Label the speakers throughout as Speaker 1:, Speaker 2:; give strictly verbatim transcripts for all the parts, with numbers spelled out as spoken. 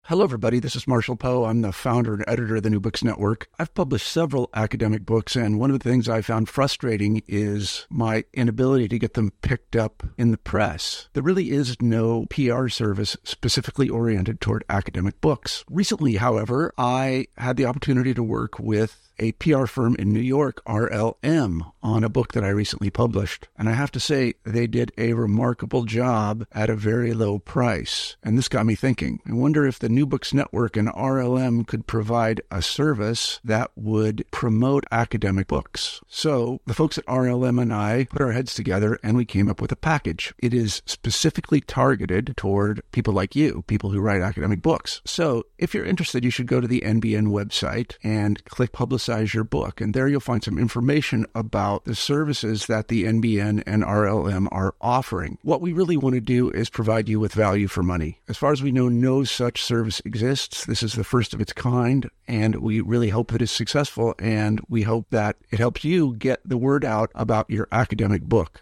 Speaker 1: Hello, everybody. This is Marshall Poe. I'm the founder and editor of the New Books Network. I've published several academic books, and one of the things I found frustrating is my inability to get them picked up in the press. There really is no P R service specifically oriented toward academic books. Recently, however, I had the opportunity to work with a P R firm in New York, R L M, on a book that I recently published. And I have to say, they did a remarkable job at a very low price. And this got me thinking. I wonder if the New Books Network and R L M could provide a service that would promote academic books. So the folks at R L M and I put our heads together and we came up with a package. It is specifically targeted toward people like you, people who write academic books. So if you're interested, you should go to the N B N website and click Publicize your book. And there you'll find some information about the services that the N B N and R L M are offering. What we really want to do is provide you with value for money. As far as we know, no such service exists. This is the first of its kind, and we really hope that it's successful, and we hope that it helps you get the word out about your academic book.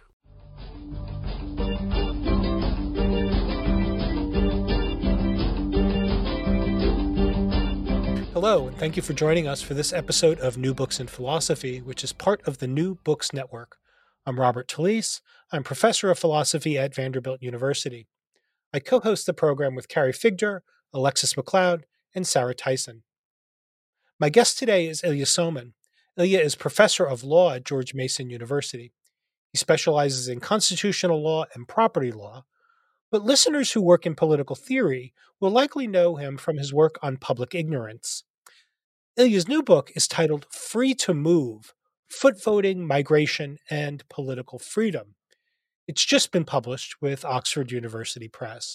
Speaker 2: Hello, and thank you for joining us for this episode of New Books in Philosophy, which is part of the New Books Network. I'm Robert Talisse. I'm professor of philosophy at Vanderbilt University. I co-host the program with Carrie Figdor, Alexis McLeod, and Sarah Tyson. My guest today is Ilya Somin. Ilya is professor of law at George Mason University. He specializes in constitutional law and property law, but listeners who work in political theory will likely know him from his work on public ignorance. Ilya's new book is titled Free to Move, Foot Voting, Migration, and Political Freedom. It's just been published with Oxford University Press.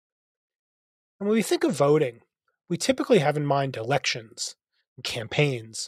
Speaker 2: And when we think of voting, we typically have in mind elections and campaigns.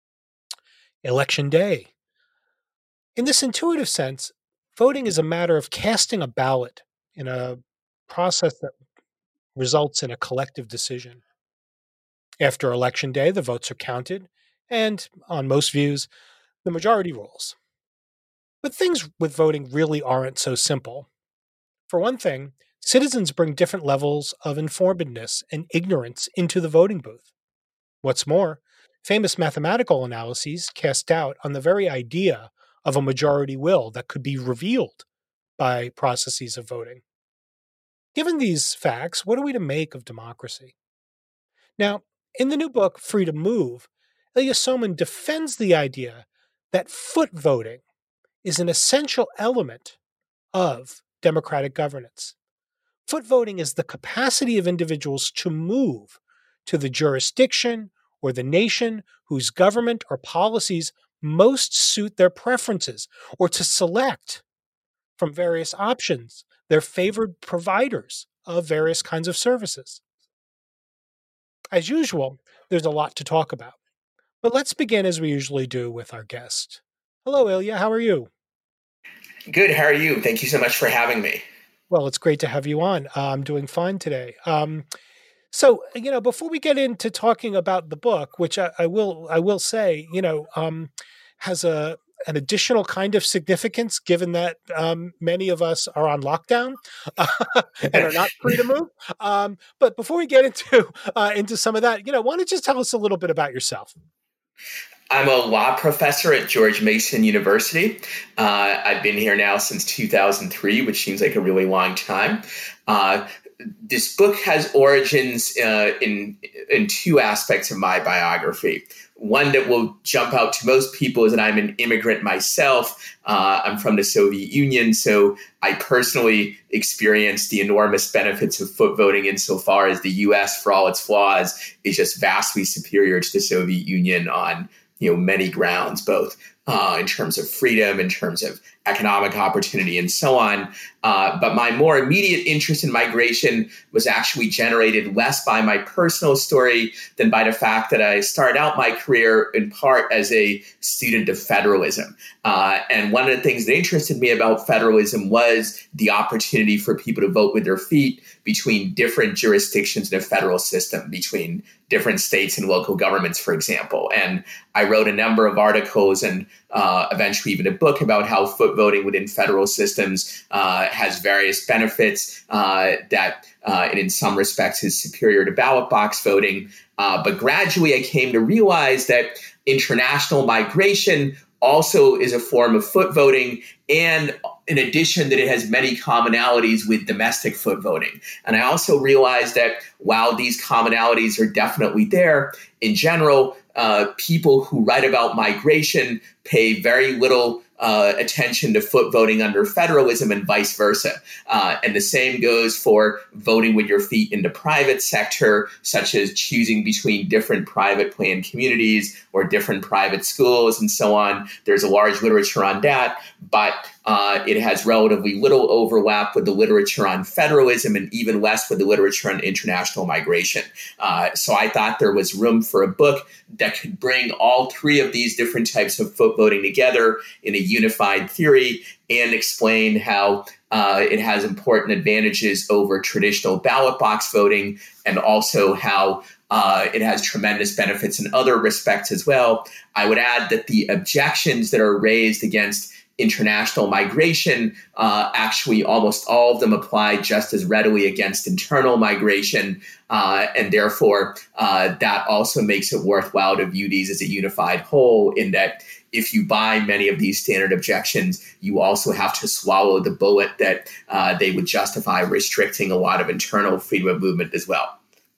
Speaker 2: Election day. In this intuitive sense, voting is a matter of casting a ballot in a process that results in a collective decision. After Election Day, the votes are counted, and on most views, the majority rules. But things with voting really aren't so simple. For one thing, citizens bring different levels of informedness and ignorance into the voting booth. What's more, famous mathematical analyses cast doubt on the very idea of a majority will that could be revealed by processes of voting. Given these facts, what are we to make of democracy? Now, in the new book, Free to Move, Ilya Somin defends the idea that foot voting is an essential element of democratic governance. Foot voting is the capacity of individuals to move to the jurisdiction or the nation whose government or policies most suit their preferences, or to select from various options their favored providers of various kinds of services. As usual, there's a lot to talk about, but let's begin as we usually do with our guest. Hello, Ilya. How are you?
Speaker 3: Good. How are you? Thank you so much for having me.
Speaker 2: Well, it's great to have you on. Uh, I'm doing fine today. Um, so, you know, before we get into talking about the book, which I, I will, I will say, you know, um, has a an additional kind of significance, given that um, many of us are on lockdown uh, and are not free to move. Um, but before we get into uh, into some of that, you know, why don't you just tell us a little bit about yourself?
Speaker 3: I'm a law professor at George Mason University. Uh, I've been here now since two thousand three, which seems like a really long time. Uh, this book has origins uh, in in two aspects of my biography. One that will jump out to most people is that I'm an immigrant myself. Uh, I'm from the Soviet Union, so I personally experienced the enormous benefits of foot voting insofar as the U S, for all its flaws, is just vastly superior to the Soviet Union on you know many grounds, both uh, in terms of freedom, in terms of economic opportunity, and so on. Uh, but my more immediate interest in migration was actually generated less by my personal story than by the fact that I started out my career in part as a student of federalism. Uh, and one of the things that interested me about federalism was the opportunity for people to vote with their feet between different jurisdictions in a federal system, between different states and local governments, for example. And I wrote a number of articles and uh, eventually even a book about how foot voting within federal systems uh, has various benefits uh, that, uh, and in some respects, is superior to ballot box voting. Uh, but gradually, I came to realize that international migration also is a form of foot voting, and in addition that it has many commonalities with domestic foot voting. And I also realized that while these commonalities are definitely there, in general, uh, people who write about migration pay very little uh, attention to foot voting under federalism and vice versa. Uh, and the same goes for voting with your feet in the private sector, such as choosing between different private planned communities or different private schools and so on. There's a large literature on that, but uh, it has relatively little overlap with the literature on federalism and even less with the literature on international migration. Uh, so I thought there was room for a book that could bring all three of these different types of foot voting together in a unified theory and explain how uh, it has important advantages over traditional ballot box voting, and also how uh, it has tremendous benefits in other respects as well. I would add that the objections that are raised against international migration, uh, actually almost all of them apply just as readily against internal migration. Uh, and therefore, uh, that also makes it worthwhile to view these as a unified whole, in that if you buy many of these standard objections, you also have to swallow the bullet that uh, they would justify restricting a lot of internal freedom of movement as well.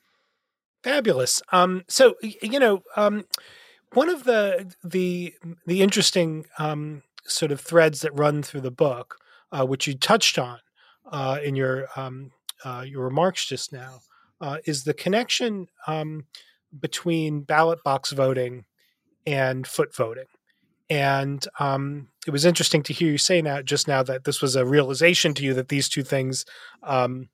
Speaker 2: Fabulous. Um, so, you know, um, one of the the the interesting um, sort of threads that run through the book, uh, which you touched on uh, in your um, uh, your remarks just now, uh, is the connection um, between ballot box voting and foot voting. And um, it was interesting to hear you say now, just now, that this was a realization to you that these two things um,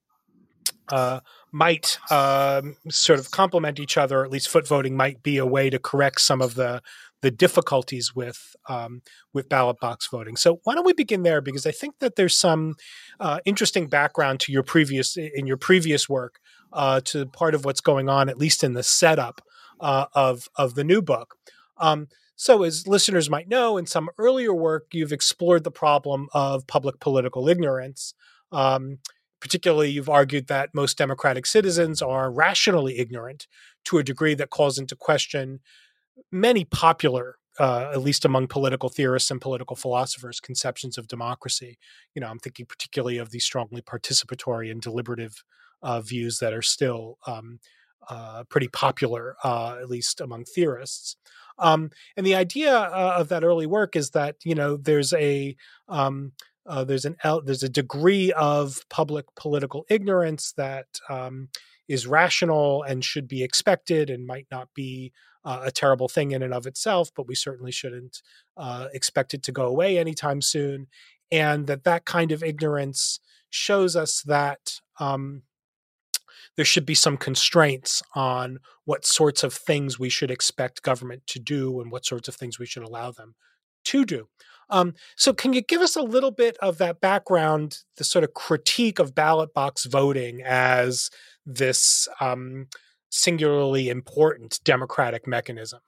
Speaker 2: uh, might um, sort of complement each other, or at least foot voting might be a way to correct some of the the difficulties with um, with ballot box voting. So why don't we begin there? Because I think that there's some uh, interesting background to your previous in your previous work uh, to part of what's going on, at least in the setup uh, of of the new book. Um, So as listeners might know, in some earlier work, you've explored the problem of public political ignorance. Um, particularly, you've argued that most democratic citizens are rationally ignorant to a degree that calls into question many popular, uh, at least among political theorists and political philosophers, conceptions of democracy. You know, I'm thinking particularly of these strongly participatory and deliberative uh, views that are still um, uh, pretty popular, uh, at least among theorists. Um, and the idea uh, of that early work is that, you know, there's a um, uh, there's an there's a degree of public political ignorance that um, is rational and should be expected and might not be uh, a terrible thing in and of itself, but we certainly shouldn't uh, expect it to go away anytime soon. And that that kind of ignorance shows us that um, there should be some constraints on what sorts of things we should expect government to do and what sorts of things we should allow them to do. Um, so can you give us a little bit of that background, the sort of critique of ballot box voting as this um, singularly important democratic mechanism?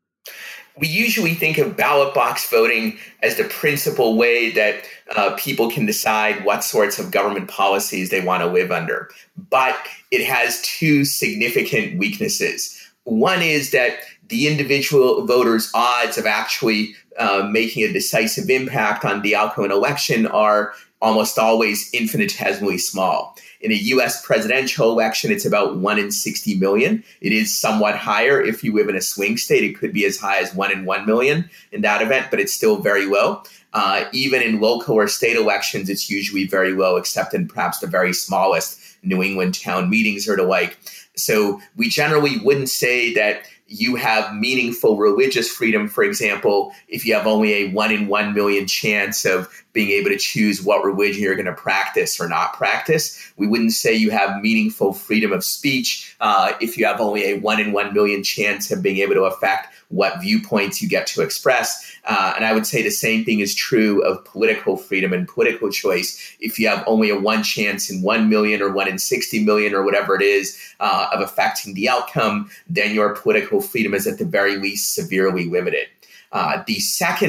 Speaker 3: We usually think of ballot box voting as the principal way that uh, people can decide what sorts of government policies they want to live under. But it has two significant weaknesses. One is that the individual voter's odds of actually uh, making a decisive impact on the outcome of an election are almost always infinitesimally small. In a U S presidential election, it's about one in sixty million. It is somewhat higher if you live in a swing state. It could be as high as one in one million in that event, but it's still very low. Uh, even in local or state elections, it's usually very low, except in perhaps the very smallest New England town meetings or the like. So we generally wouldn't say that you have meaningful religious freedom, for example, if you have only a one in one million chance of being able to choose what religion you're going to practice or not practice. We wouldn't say you have meaningful freedom of speech uh, if you have only a one in one million chance of being able to affect what viewpoints you get to express. Uh, and I would say the same thing is true of political freedom and political choice. If you have only a one chance in one million or one in sixty million or whatever it is uh, of affecting the outcome, then your political freedom is at the very least severely limited. Uh, the second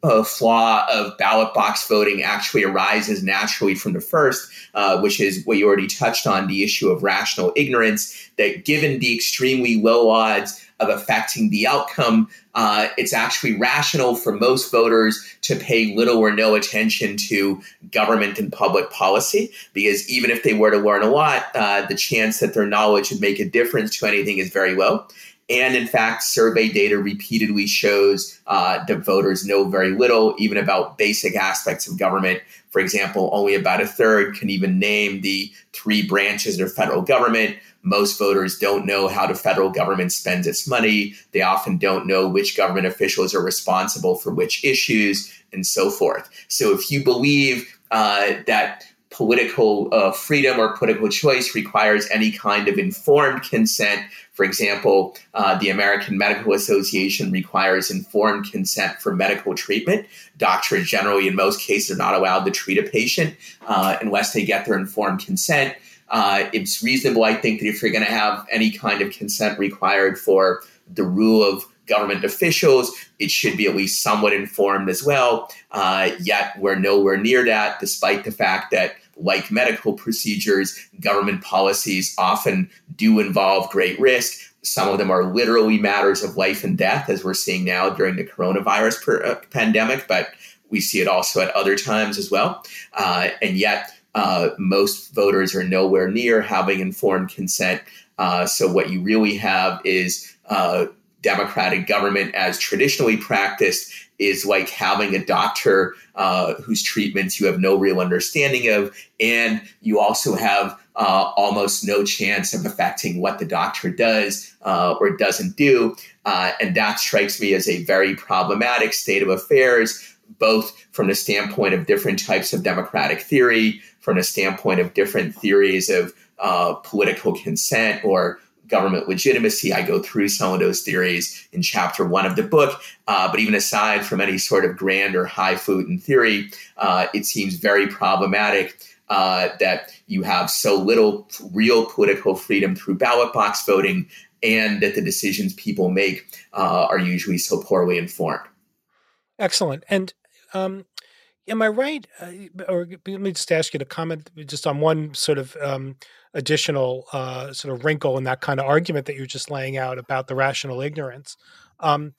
Speaker 3: uh, flaw of ballot box voting actually arises naturally from the first, uh, which is what you already touched on, the issue of rational ignorance, that given the extremely low odds of affecting the outcome, uh, it's actually rational for most voters to pay little or no attention to government and public policy, because even if they were to learn a lot, uh, the chance that their knowledge would make a difference to anything is very low. And in fact, survey data repeatedly shows uh, that voters know very little, even about basic aspects of government. For example, only about a third can even name the three branches of federal government. Most voters don't know how the federal government spends its money. They often don't know which government officials are responsible for which issues, and so forth. So if you believe uh, that political uh, freedom or political choice requires any kind of informed consent, for example, uh, the American Medical Association requires informed consent for medical treatment. Doctors generally, in most cases, are not allowed to treat a patient uh, unless they get their informed consent. Uh, it's reasonable, I think, that if you're going to have any kind of consent required for the rule of government officials, it should be at least somewhat informed as well. Uh, yet we're nowhere near that, despite the fact that, like medical procedures, government policies often do involve great risk. Some of them are literally matters of life and death, as we're seeing now during the coronavirus per, uh, pandemic, but we see it also at other times as well. Uh, and yet, Uh, most voters are nowhere near having informed consent. Uh, so what you really have is uh, democratic government as traditionally practiced is like having a doctor uh, whose treatments you have no real understanding of, and you also have uh, almost no chance of affecting what the doctor does uh, or doesn't do. Uh, and that strikes me as a very problematic state of affairs, both from the standpoint of different types of democratic theory, from the standpoint of different theories of uh, political consent or government legitimacy. I go through some of those theories in chapter one of the book. Uh, but even aside from any sort of grand or highfalutin theory, uh, it seems very problematic uh, that you have so little real political freedom through ballot box voting, and that the decisions people make uh, are usually so poorly informed.
Speaker 2: Excellent. And um, am I right? Uh, or let me just ask you to comment just on one sort of um, additional uh, sort of wrinkle in that kind of argument that you're just laying out about the rational ignorance. Um,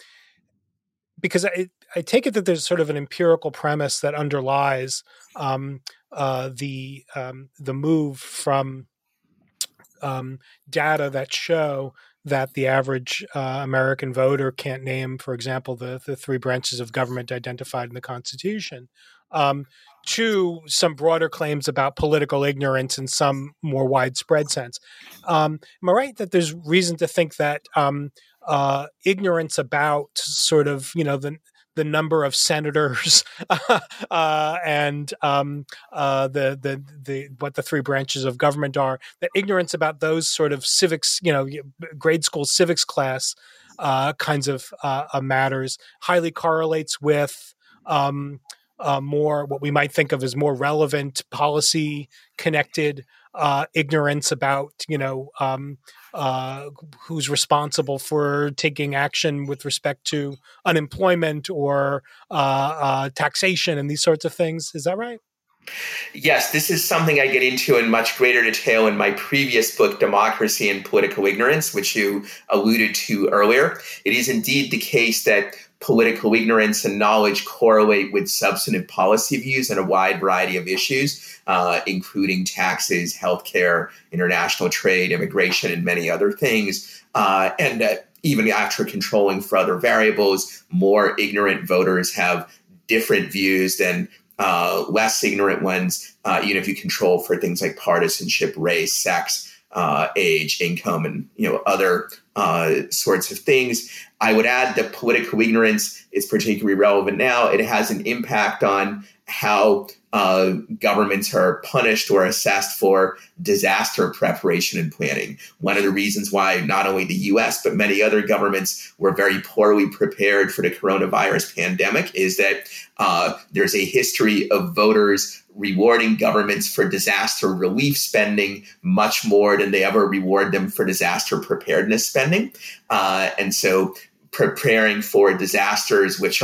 Speaker 2: because I, I take it that there's sort of an empirical premise that underlies um, uh, the um, the move from um, data that show that the average uh, American voter can't name, for example, the, the three branches of government identified in the Constitution, um, to some broader claims about political ignorance in some more widespread sense. Um, am I right that there's reason to think that um, uh, ignorance about sort of, you know, the the number of senators uh, and um, uh, the, the the what the three branches of government are, that ignorance about those sort of civics, you know, grade school civics class uh, kinds of uh, matters highly correlates with um, uh, more what we might think of as more relevant policy connected uh, ignorance about, you know, um, uh, who's responsible for taking action with respect to unemployment or uh, uh, taxation and these sorts of things. Is that right?
Speaker 3: Yes, this is something I get into in much greater detail in my previous book, Democracy and Political Ignorance, which you alluded to earlier. It is indeed the case that political ignorance and knowledge correlate with substantive policy views on a wide variety of issues, uh, including taxes, healthcare, international trade, immigration, and many other things. Uh, and uh, even after controlling for other variables, more ignorant voters have different views than uh, less ignorant ones, uh, even if you control for things like partisanship, race, sex, uh, age, income, and you know other uh, sorts of things. I would add that political ignorance is particularly relevant now. It has an impact on how uh, governments are punished or assessed for disaster preparation and planning. One of the reasons why not only the U S, but many other governments were very poorly prepared for the coronavirus pandemic is that uh, there's a history of voters rewarding governments for disaster relief spending much more than they ever reward them for disaster preparedness spending. Uh, and so preparing for disasters, which are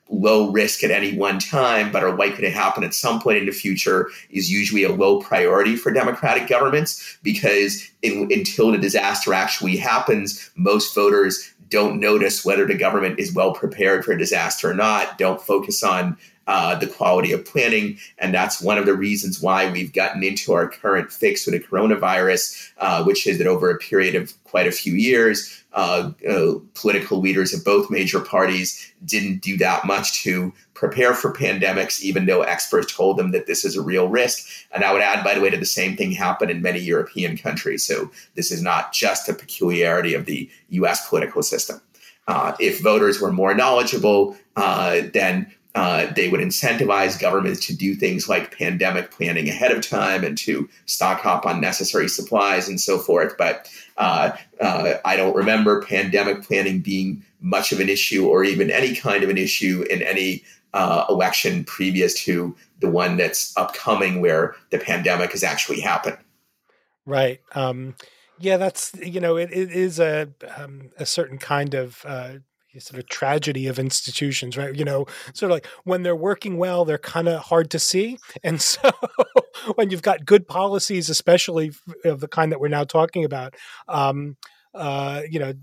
Speaker 3: low risk at any one time, but are likely to happen at some point in the future, is usually a low priority for democratic governments, because in, until the disaster actually happens, most voters don't notice whether the government is well prepared for a disaster or not, don't focus on uh, the quality of planning. And that's one of the reasons why we've gotten into our current fix with the coronavirus, uh, which is that over a period of quite a few years, uh, uh, political leaders of both major parties didn't do that much to prepare for pandemics, even though experts told them that this is a real risk. And I would add, by the way, that the same thing happened in many European countries. So this is not just a peculiarity of the U S political system. Uh, if voters were more knowledgeable, uh, then Uh, they would incentivize governments to do things like pandemic planning ahead of time and to stock up on necessary supplies and so forth. But uh, uh, I don't remember pandemic planning being much of an issue, or even any kind of an issue in any uh, election previous to the one that's upcoming, where the pandemic has actually happened.
Speaker 2: Right. Um, yeah, that's, you know, it, it is a, um, a certain kind of uh sort of tragedy of institutions, right? You know, sort of like when they're working well, they're kind of hard to see. And so when you've got good policies, especially of the kind that we're now talking about, um, uh, you know,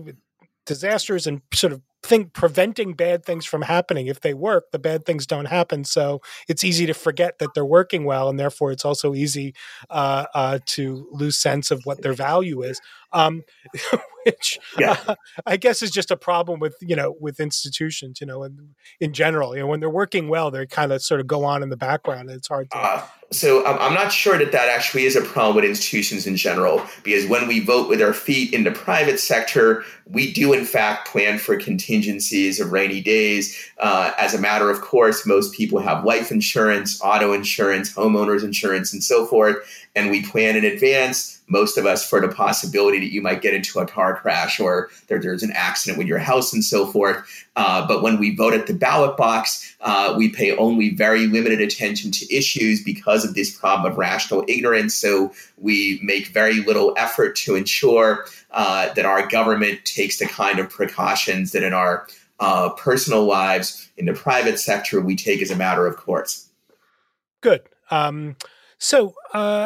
Speaker 2: disasters and sort of think preventing bad things from happening. If they work, the bad things don't happen. So it's easy to forget that they're working well. And therefore it's also easy uh, uh, to lose sense of what their value is. Um, which
Speaker 3: yeah.
Speaker 2: uh, I guess is just a problem with, you know, with institutions, you know, in, in general, you know, when they're working well, they kind of sort of go on in the background, and it's hard to.
Speaker 3: Uh, so um, I'm not sure that that actually is a problem with institutions in general, because when we vote with our feet in the private sector, we do in fact plan for contingencies of rainy days. Uh, as a matter of course, most people have life insurance, auto insurance, homeowners insurance, and so forth. And we plan in advance, most of us, for the possibility that you might get into a car crash, or there, there's an accident with your house and so forth. Uh, but when we vote at the ballot box, uh, we pay only very limited attention to issues because of this problem of rational ignorance. So we make very little effort to ensure uh, that our government takes the kind of precautions that in our uh, personal lives, in the private sector, we take as a matter of course.
Speaker 2: Good. Um, so uh,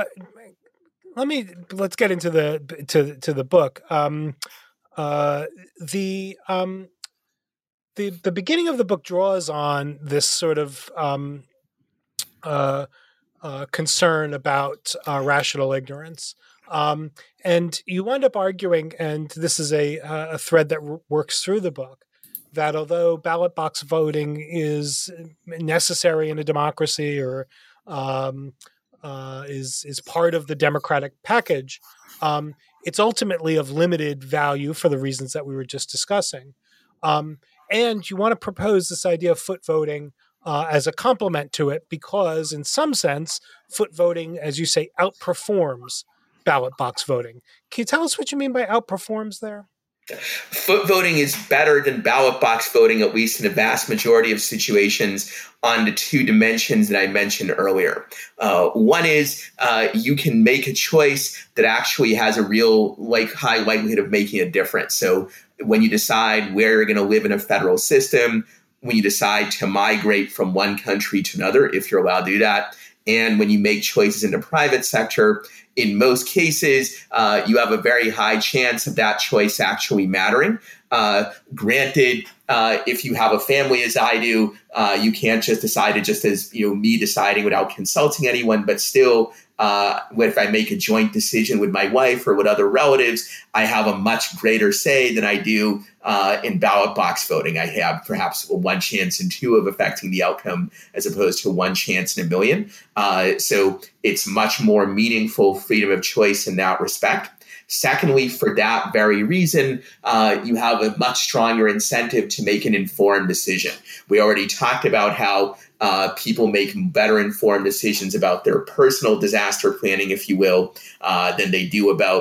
Speaker 2: let me let's get into the to to the book. Um, uh, the um, the the beginning of the book draws on this sort of um, uh, uh, concern about uh, rational ignorance, um, and you wind up arguing, and this is a a thread that r- works through the book, that although ballot box voting is necessary in a democracy, or um, uh, is is part of the democratic package, um, it's ultimately of limited value for the reasons that we were just discussing. Um, and you want to propose this idea of foot voting uh, as a complement to it, because in some sense, foot voting, as you say, outperforms ballot box voting. Can you tell us what you mean by outperforms there?
Speaker 3: Foot voting is better than ballot box voting, at least in the vast majority of situations, on the two dimensions that I mentioned earlier. Uh, one is uh, you can make a choice that actually has a real like high likelihood of making a difference. So when you decide where you're going to live in a federal system, when you decide to migrate from one country to another, if you're allowed to do that, and when you make choices in the private sector, in most cases, uh, you have a very high chance of that choice actually mattering. Uh, granted, uh, if you have a family, as I do, uh, you can't just decide it just as, you know, me deciding without consulting anyone. But still, uh, if I make a joint decision with my wife or with other relatives, I have a much greater say than I do uh, in ballot box voting. I have perhaps one chance in two of affecting the outcome, as opposed to one chance in a million. Uh, so it's much more meaningful freedom of choice in that respect. Secondly, for that very reason, uh, you have a much stronger incentive to make an informed decision. We already talked about how uh, people make better informed decisions about their personal disaster planning, if you will, uh, than they do about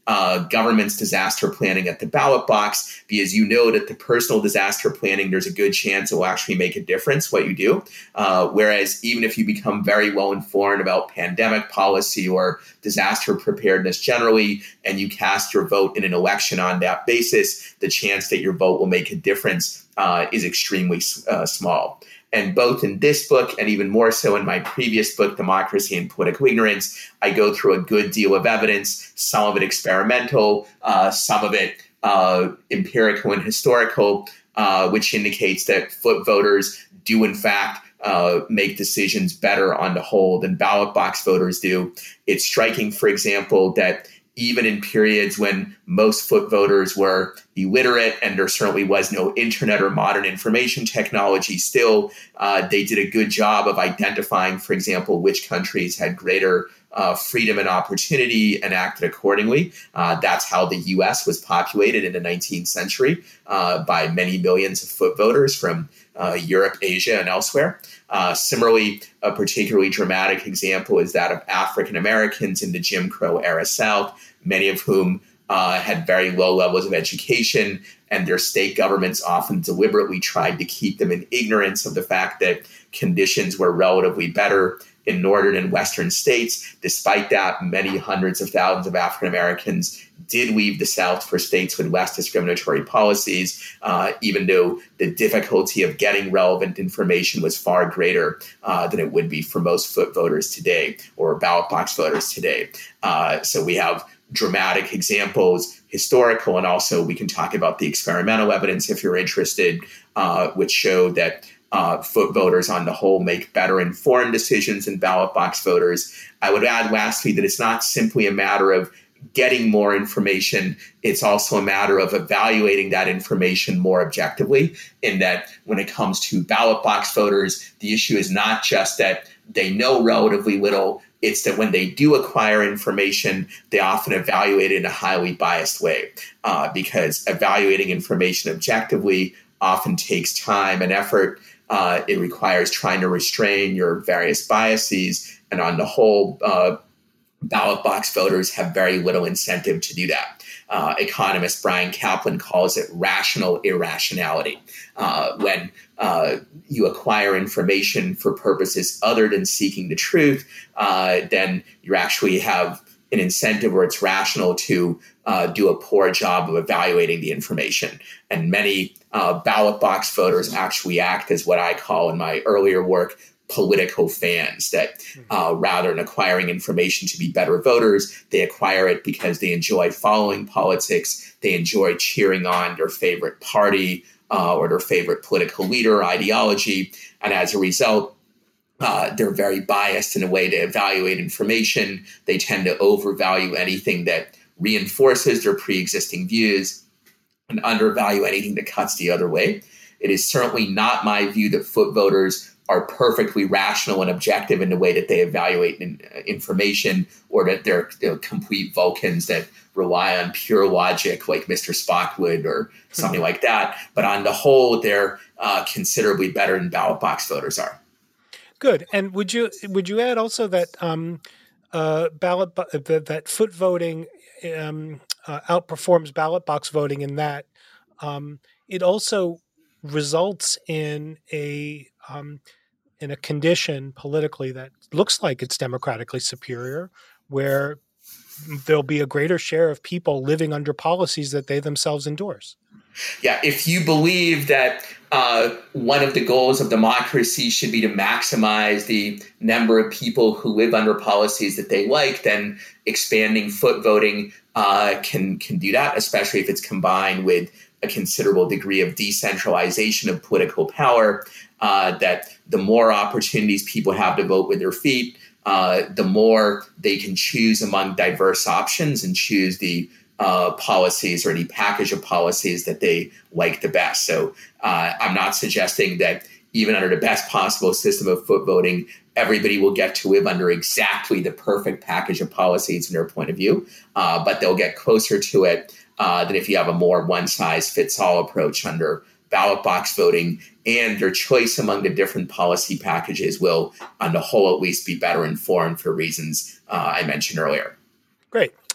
Speaker 3: uh, government's disaster planning at the ballot box, because you know that the personal disaster planning, there's a good chance it will actually make a difference what you do. Uh, whereas even if you become very well informed about pandemic policy or disaster preparedness generally, and you cast your vote in an election on that basis, the chance that your vote will make a difference uh, is extremely uh, small. And both in this book and even more so in my previous book, Democracy and Political Ignorance, I go through a good deal of evidence, some of it experimental, uh, some of it uh, empirical and historical, uh, which indicates that foot voters do in fact uh, make decisions better on the whole than ballot box voters do. It's striking, for example, that even in periods when most foot voters were illiterate and there certainly was no internet or modern information technology, still uh, they did a good job of identifying, for example, which countries had greater uh, freedom and opportunity and acted accordingly. Uh, that's how the U S was populated in the nineteenth century uh, by many millions of foot voters from uh, Europe, Asia, and elsewhere. Uh, similarly, a particularly dramatic example is that of African Americans in the Jim Crow era South, many of whom uh, had very low levels of education, and their state governments often deliberately tried to keep them in ignorance of the fact that conditions were relatively better in northern and western states. Despite that, many hundreds of thousands of African Americans did leave the South for states with less discriminatory policies, uh, even though the difficulty of getting relevant information was far greater uh, than it would be for most foot voters today or ballot box voters today. Uh, so we have dramatic examples, historical, and also we can talk about the experimental evidence if you're interested, uh, which show that Uh, foot voters on the whole make better informed decisions than ballot box voters. I would add lastly that it's not simply a matter of getting more information. It's also a matter of evaluating that information more objectively, in that when it comes to ballot box voters, the issue is not just that they know relatively little. It's that when they do acquire information, they often evaluate it in a highly biased way, uh, because evaluating information objectively often takes time and effort. Uh, it requires trying to restrain your various biases. And on the whole, uh, ballot box voters have very little incentive to do that. Uh, economist Brian Kaplan calls it rational irrationality. Uh, when uh, you acquire information for purposes other than seeking the truth, uh, then you actually have an incentive where it's rational to uh, do a poor job of evaluating the information. And many uh, ballot box voters actually act as what I call in my earlier work, political fans, that uh, rather than acquiring information to be better voters, they acquire it because they enjoy following politics, they enjoy cheering on their favorite party uh, or their favorite political leader or ideology. And as a result, Uh, they're very biased in a way to evaluate information. They tend to overvalue anything that reinforces their pre-existing views and undervalue anything that cuts the other way. It is certainly not my view that foot voters are perfectly rational and objective in the way that they evaluate in, uh, information, or that they're you know, complete Vulcans that rely on pure logic like Mister Spock would or something like that. But on the whole, they're uh, considerably better than ballot box voters are.
Speaker 2: Good. And would you would you add also that um, uh, ballot that, that foot voting um, uh, outperforms ballot box voting in that um, it also results in a um, in a condition politically that looks like it's democratically superior, where there'll be a greater share of people living under policies that they themselves endorse.
Speaker 3: Yeah, if you believe that uh, one of the goals of democracy should be to maximize the number of people who live under policies that they like, then expanding foot voting uh, can can do that, especially if it's combined with a considerable degree of decentralization of political power, uh, that the more opportunities people have to vote with their feet, uh, the more they can choose among diverse options and choose the Uh, policies or any package of policies that they like the best. So uh, I'm not suggesting that even under the best possible system of foot voting, everybody will get to live under exactly the perfect package of policies in their point of view, uh, but they'll get closer to it uh, than if you have a more one-size-fits-all approach under ballot box voting, and their choice among the different policy packages will, on the whole, at least be better informed for reasons uh, I mentioned earlier.
Speaker 2: Great.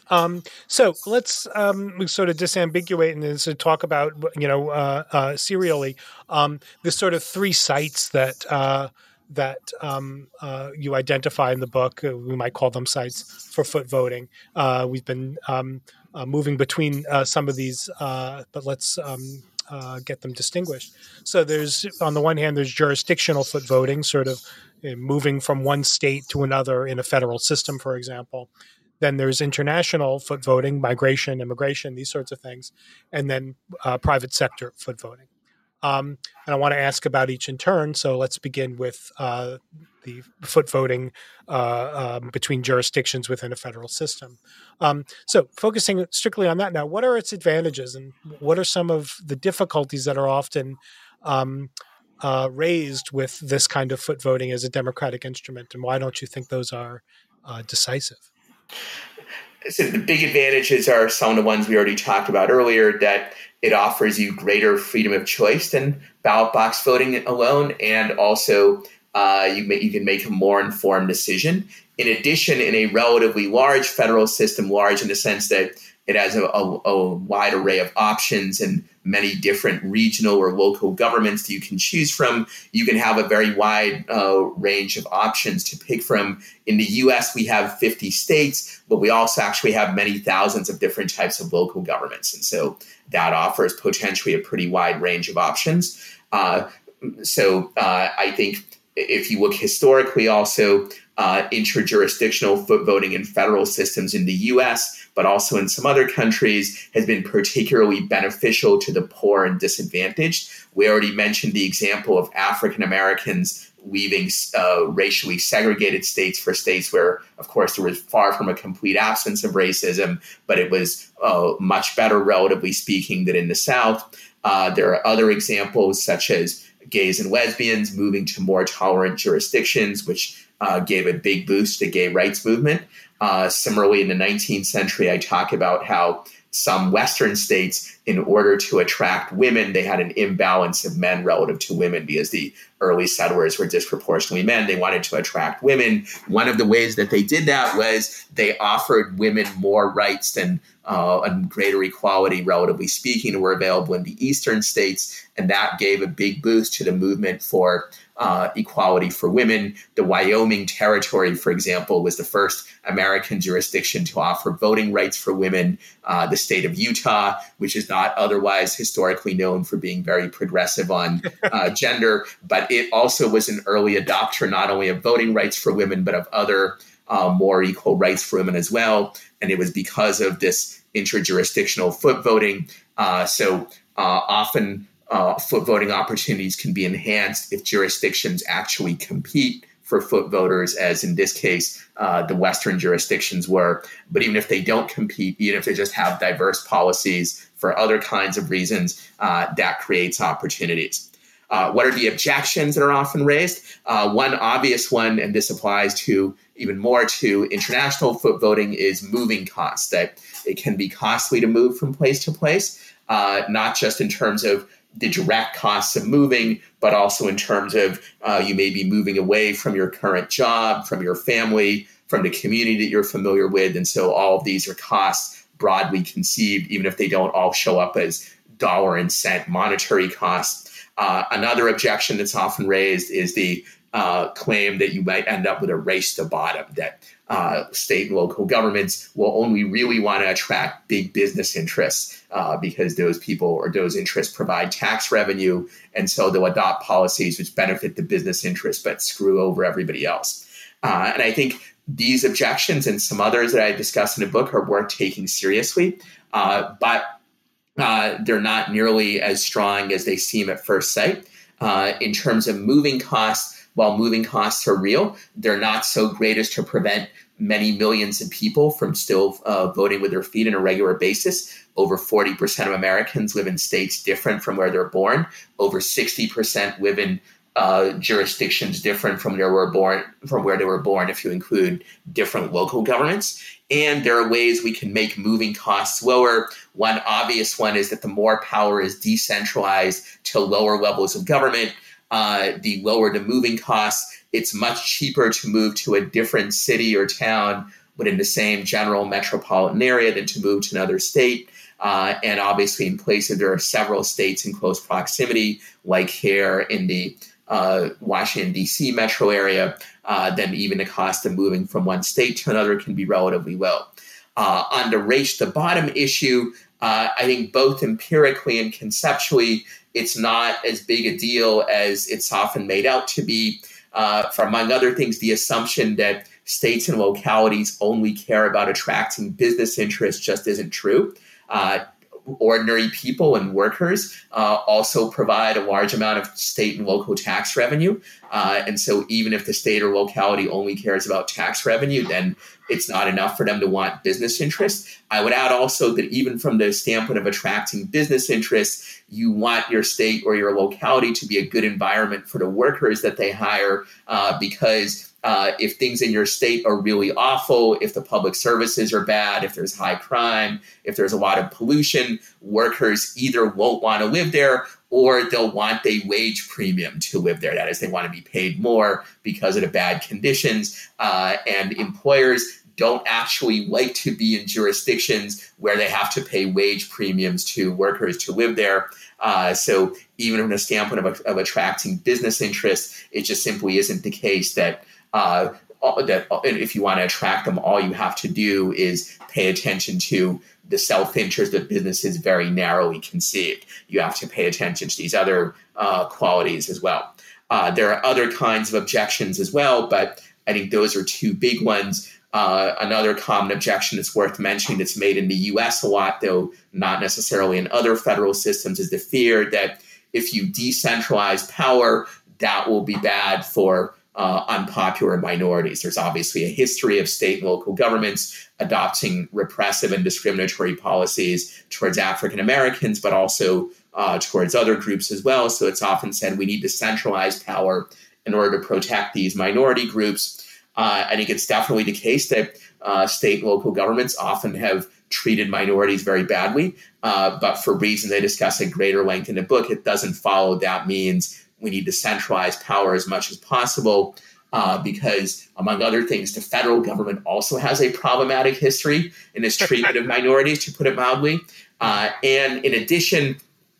Speaker 2: Um, so let's um, sort of disambiguate and then sort of talk about, you know, uh, uh, serially um, the sort of three sites that uh, that um, uh, you identify in the book. Uh, we might call them sites for foot voting. Uh, we've been um, uh, moving between uh, some of these, uh, but let's um, uh, get them distinguished. So there's, on the one hand, there's jurisdictional foot voting, sort of uh, moving from one state to another in a federal system, for example. Then there's international foot voting, migration, immigration, these sorts of things, and then uh, private sector foot voting. Um, and I want to ask about each in turn. So let's begin with uh, the foot voting uh, um, between jurisdictions within a federal system. Um, so focusing strictly on that now, what are its advantages and what are some of the difficulties that are often um, uh, raised with this kind of foot voting as a democratic instrument? And why don't you think those are uh, decisive?
Speaker 3: So the big advantages are some of the ones we already talked about earlier, that it offers you greater freedom of choice than ballot box voting alone, and also uh, you, may, you can make a more informed decision. In addition, in a relatively large federal system, large in the sense that it has a, a, a wide array of options and many different regional or local governments that you can choose from, you can have a very wide uh, range of options to pick from. In the U S, we have fifty states, but we also actually have many thousands of different types of local governments. And so that offers potentially a pretty wide range of options. Uh, so uh, I think if you look historically also, uh, interjurisdictional foot voting in federal systems in the U S, but also in some other countries, has been particularly beneficial to the poor and disadvantaged. We already mentioned the example of African Americans leaving uh, racially segregated states for states where, of course, there was far from a complete absence of racism, but it was uh, much better, relatively speaking, than in the South. Uh, there are other examples, such as gays and lesbians moving to more tolerant jurisdictions, which uh, gave a big boost to the gay rights movement. Uh, similarly, in the nineteenth century, I talk about how some Western states, in order to attract women, they had an imbalance of men relative to women because the early settlers were disproportionately men. They wanted to attract women. One of the ways that they did that was they offered women more rights than uh, and greater equality, relatively speaking, were available in the eastern states. And that gave a big boost to the movement for uh, equality for women. The Wyoming Territory, for example, was the first American jurisdiction to offer voting rights for women. Uh, the state of Utah, which is not otherwise historically known for being very progressive on uh, gender, but it also was an early adopter not only of voting rights for women, but of other uh, more equal rights for women as well. And it was because of this interjurisdictional foot voting. Uh, so uh, often uh, foot voting opportunities can be enhanced if jurisdictions actually compete for foot voters, as in this case, uh, the Western jurisdictions were. But even if they don't compete, even if they just have diverse policies for other kinds of reasons, uh, that creates opportunities. Uh, what are the objections that are often raised? Uh, one obvious one, and this applies to even more to international foot voting, is moving costs, that it can be costly to move from place to place, uh, not just in terms of the direct costs of moving, but also in terms of uh, you may be moving away from your current job, from your family, from the community that you're familiar with. And so all of these are costs broadly conceived, even if they don't all show up as dollar and cent monetary costs. Uh, another objection that's often raised is the uh, claim that you might end up with a race to bottom, that uh, state and local governments will only really want to attract big business interests uh, because those people or those interests provide tax revenue. And so they'll adopt policies which benefit the business interests but screw over everybody else. Uh, and I think these objections and some others that I discuss in the book are worth taking seriously, uh, but uh, they're not nearly as strong as they seem at first sight. Uh, in terms of moving costs, while moving costs are real, they're not so great as to prevent many millions of people from still uh, voting with their feet on a regular basis. Over forty percent of Americans live in states different from where they're born. Over sixty percent live in uh, jurisdictions different from where they were born, from where they were born, if you include different local governments. And there are ways we can make moving costs lower. One obvious one is that the more power is decentralized to lower levels of government, uh, the lower the moving costs. It's much cheaper to move to a different city or town but in the same general metropolitan area than to move to another state. Uh, and obviously, in places there are several states in close proximity, like here in the uh, Washington, D C metro area, uh, then even the cost of moving from one state to another can be relatively low. Uh, on the race to bottom issue, uh, I think both empirically and conceptually, it's not as big a deal as it's often made out to be. Uh, for, among other things, the assumption that states and localities only care about attracting business interests just isn't true. Uh, ordinary people and workers uh, also provide a large amount of state and local tax revenue. Uh, and so even if the state or locality only cares about tax revenue, then it's not enough for them to want business interests. I would add also that even from the standpoint of attracting business interests, you want your state or your locality to be a good environment for the workers that they hire, uh, because Uh, if things in your state are really awful, if the public services are bad, if there's high crime, if there's a lot of pollution, workers either won't want to live there or they'll want a wage premium to live there. That is, they want to be paid more because of the bad conditions. Uh, and employers don't actually like to be in jurisdictions where they have to pay wage premiums to workers to live there. Uh, so even from the standpoint of, of attracting business interests, it just simply isn't the case that Uh, that if you want to attract them, all you have to do is pay attention to the self-interest of businesses very narrowly conceived. You have to pay attention to these other uh, qualities as well. Uh, there are other kinds of objections as well, but I think those are two big ones. Uh, another common objection that's worth mentioning that's made in the U S a lot, though not necessarily in other federal systems, is the fear that if you decentralize power, that will be bad for Uh, unpopular minorities. There's obviously a history of state and local governments adopting repressive and discriminatory policies towards African Americans, but also uh, towards other groups as well. So it's often said we need to centralize power in order to protect these minority groups. Uh, I think it's definitely the case that uh, state and local governments often have treated minorities very badly, uh, but for reasons I discuss at greater length in the book, it doesn't follow that means we need to centralize power as much as possible, uh, because, among other things, the federal government also has a problematic history in its treatment of minorities, to put it mildly. Uh, and in addition,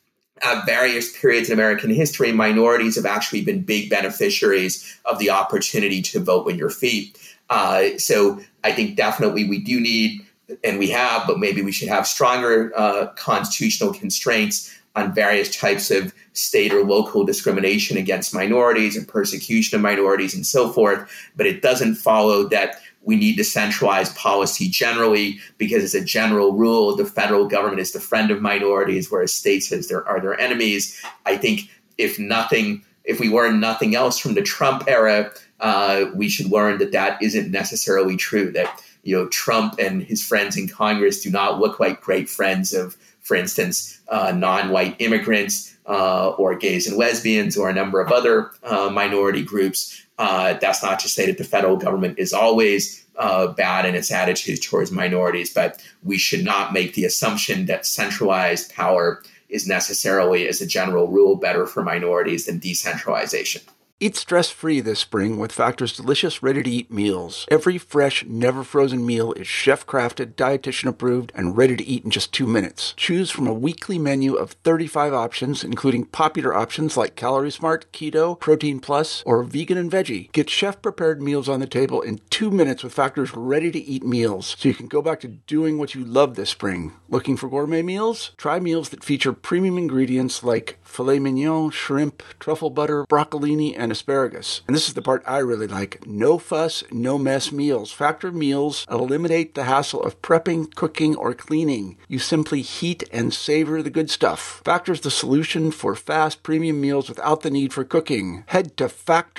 Speaker 3: at various periods in American history, minorities have actually been big beneficiaries of the opportunity to vote with your feet. Uh, so I think definitely we do need, and we have, but maybe we should have stronger uh, constitutional constraints on various types of state or local discrimination against minorities and persecution of minorities and so forth. But it doesn't follow that we need to centralize policy generally, because as a general rule, the federal government is the friend of minorities, whereas states is their, are their enemies. I think if nothing, if we learn nothing else from the Trump era, uh, we should learn that that isn't necessarily true, that, you know, Trump and his friends in Congress do not look like great friends of, for instance, uh, non-white immigrants uh, or gays and lesbians or a number of other uh, minority groups. Uh, that's not to say that the federal government is always uh, bad in its attitude towards minorities, but we should not make the assumption that centralized power is necessarily, as a general rule, better for minorities than decentralization.
Speaker 1: Eat stress-free this spring with Factor's delicious, ready-to-eat meals. Every fresh, never-frozen meal is chef-crafted, dietitian-approved, and ready to eat in just two minutes. Choose from a weekly menu of thirty-five options, including popular options like Calorie Smart, Keto, Protein Plus, or Vegan and Veggie. Get chef-prepared meals on the table in two minutes with Factor's ready-to-eat meals, so you can go back to doing what you love this spring. Looking for gourmet meals? Try meals that feature premium ingredients like filet mignon, shrimp, truffle butter, broccolini, and asparagus. And this is the part I really like. No fuss, no mess meals. Factor meals eliminate the hassle of prepping, cooking, or cleaning. You simply heat and savor the good stuff. Factor's the solution for fast premium meals without the need for cooking. Head to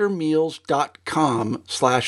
Speaker 1: factormeals.com slash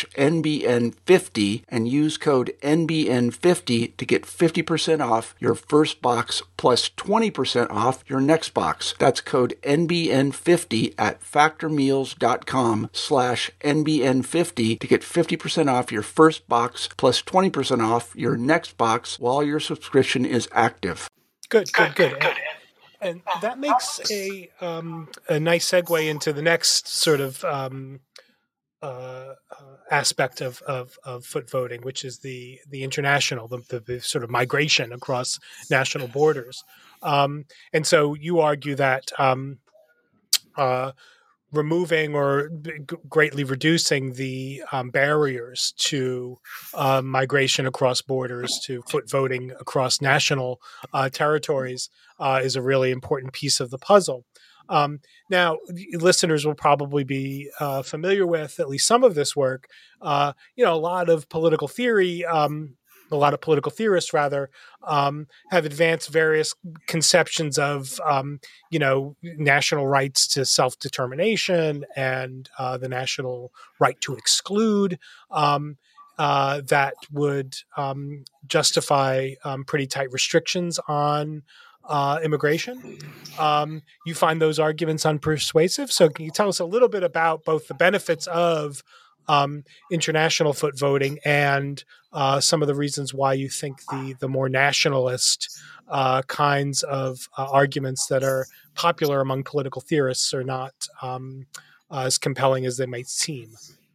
Speaker 1: NBN50 and use code N B N fifty to get fifty percent off your first box plus twenty percent off your next box. That's code N B N fifty at factormeals.com slash NBN50 to get fifty percent off your first box plus twenty percent off your next box while your subscription is active.
Speaker 2: Good, good, good. And, and that makes a um, a nice segue into the next sort of um, uh, uh, aspect of, of of foot voting, which is the the international, the, the, the sort of migration across national borders. Um, and so you argue that um, uh, removing or g- greatly reducing the um, barriers to uh, migration across borders, to foot voting across national uh, territories, uh, is a really important piece of the puzzle. Um, now, listeners will probably be uh, familiar with at least some of this work. Uh, you know, a lot of political theory. Um, a lot of political theorists, rather, um, have advanced various conceptions of um, you know, national rights to self-determination and uh, the national right to exclude um, uh, that would um, justify um, pretty tight restrictions on uh, immigration. Um, you find those arguments unpersuasive. So can you tell us a little bit about both the benefits of um, international foot voting and uh, some of the reasons why you think the the more nationalist uh, kinds of uh, arguments that are popular among political theorists are not um, uh, as compelling as they might seem?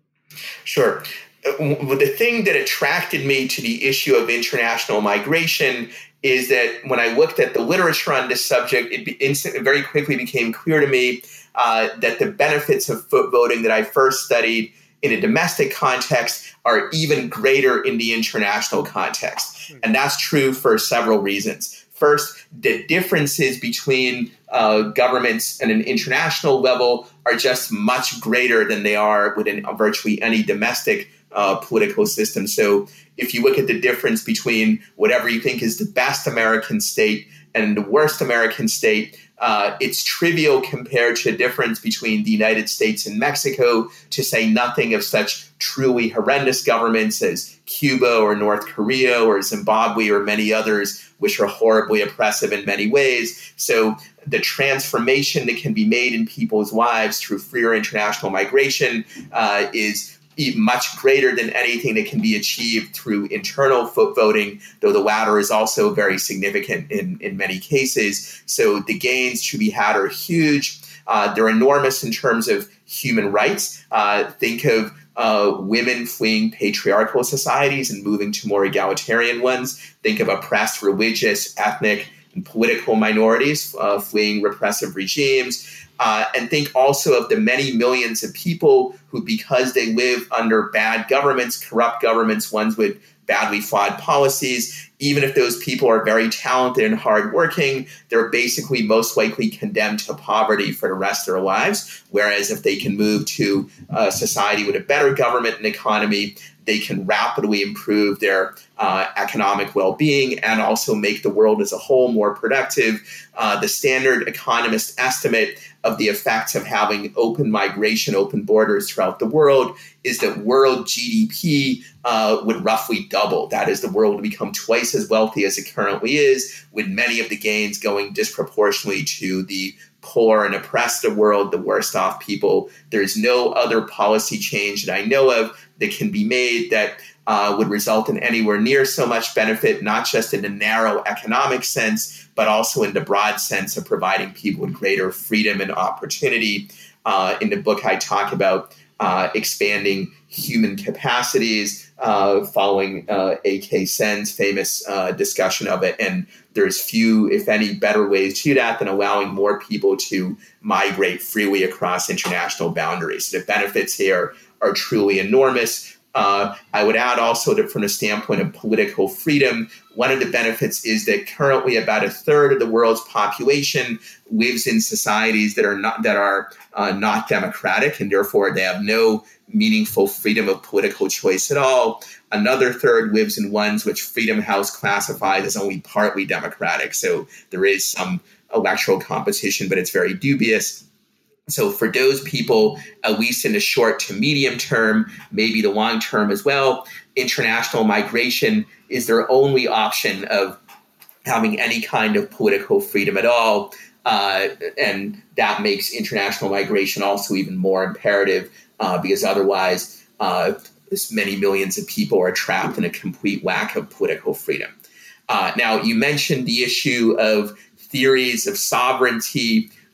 Speaker 3: Sure. Uh, The thing that attracted me to the issue of international migration is that when I looked at the literature on this subject, it be, instant, very quickly became clear to me uh, that the benefits of foot voting that I first studied in a domestic context are even greater in the international context. And that's true for several reasons. First, the differences between uh, governments at an international level are just much greater than they are within virtually any domestic uh, political system. So if you look at the difference between whatever you think is the best American state and the worst American state, uh, it's trivial compared to the difference between the United States and Mexico, to say nothing of such truly horrendous governments as Cuba or North Korea or Zimbabwe or many others, which are horribly oppressive in many ways. So the transformation that can be made in people's lives through freer international migration uh, is much greater than anything that can be achieved through internal foot voting, though the latter is also very significant in, in many cases. So the gains to be had are huge. Uh, they're enormous in terms of human rights. Uh, think of uh, women fleeing patriarchal societies and moving to more egalitarian ones. Think of oppressed religious, ethnic, and political minorities uh, fleeing repressive regimes. Uh, and think also of the many millions of people who, because they live under bad governments, corrupt governments, ones with badly flawed policies, even if those people are very talented and hardworking, they're basically most likely condemned to poverty for the rest of their lives. Whereas if they can move to a society with a better government and economy, they can rapidly improve their uh, economic well-being and also make the world as a whole more productive. Uh, the standard economist estimate of the effects of having open migration, open borders throughout the world is that world G D P uh, would roughly double. That is, the world would become twice as wealthy as it currently is, with many of the gains going disproportionately to the poor and oppressed of the world, the worst off people. There's no other policy change that I know of that can be made that uh, would result in anywhere near so much benefit, not just in the narrow economic sense, but also in the broad sense of providing people with greater freedom and opportunity. Uh, in the book, I talk about uh, expanding human capacities, uh, following uh, A K Sen's famous uh, discussion of it. And there's few, if any, better ways to that than allowing more people to migrate freely across international boundaries. The benefits here are truly enormous. Uh, I would add also that from the standpoint of political freedom, one of the benefits is that currently about a third of the world's population lives in societies that are not that are uh, not democratic, and therefore they have no meaningful freedom of political choice at all. Another third lives in ones which Freedom House classifies as only partly democratic. So there is some electoral competition, but it's very dubious. So for those people, at least in the short to medium term, maybe the long term as well, international migration is their only option of having any kind of political freedom at all. Uh, and that makes international migration also even more imperative uh, because otherwise uh, many millions of people are trapped in a complete lack of political freedom. Uh, now, you mentioned the issue of theories of sovereignty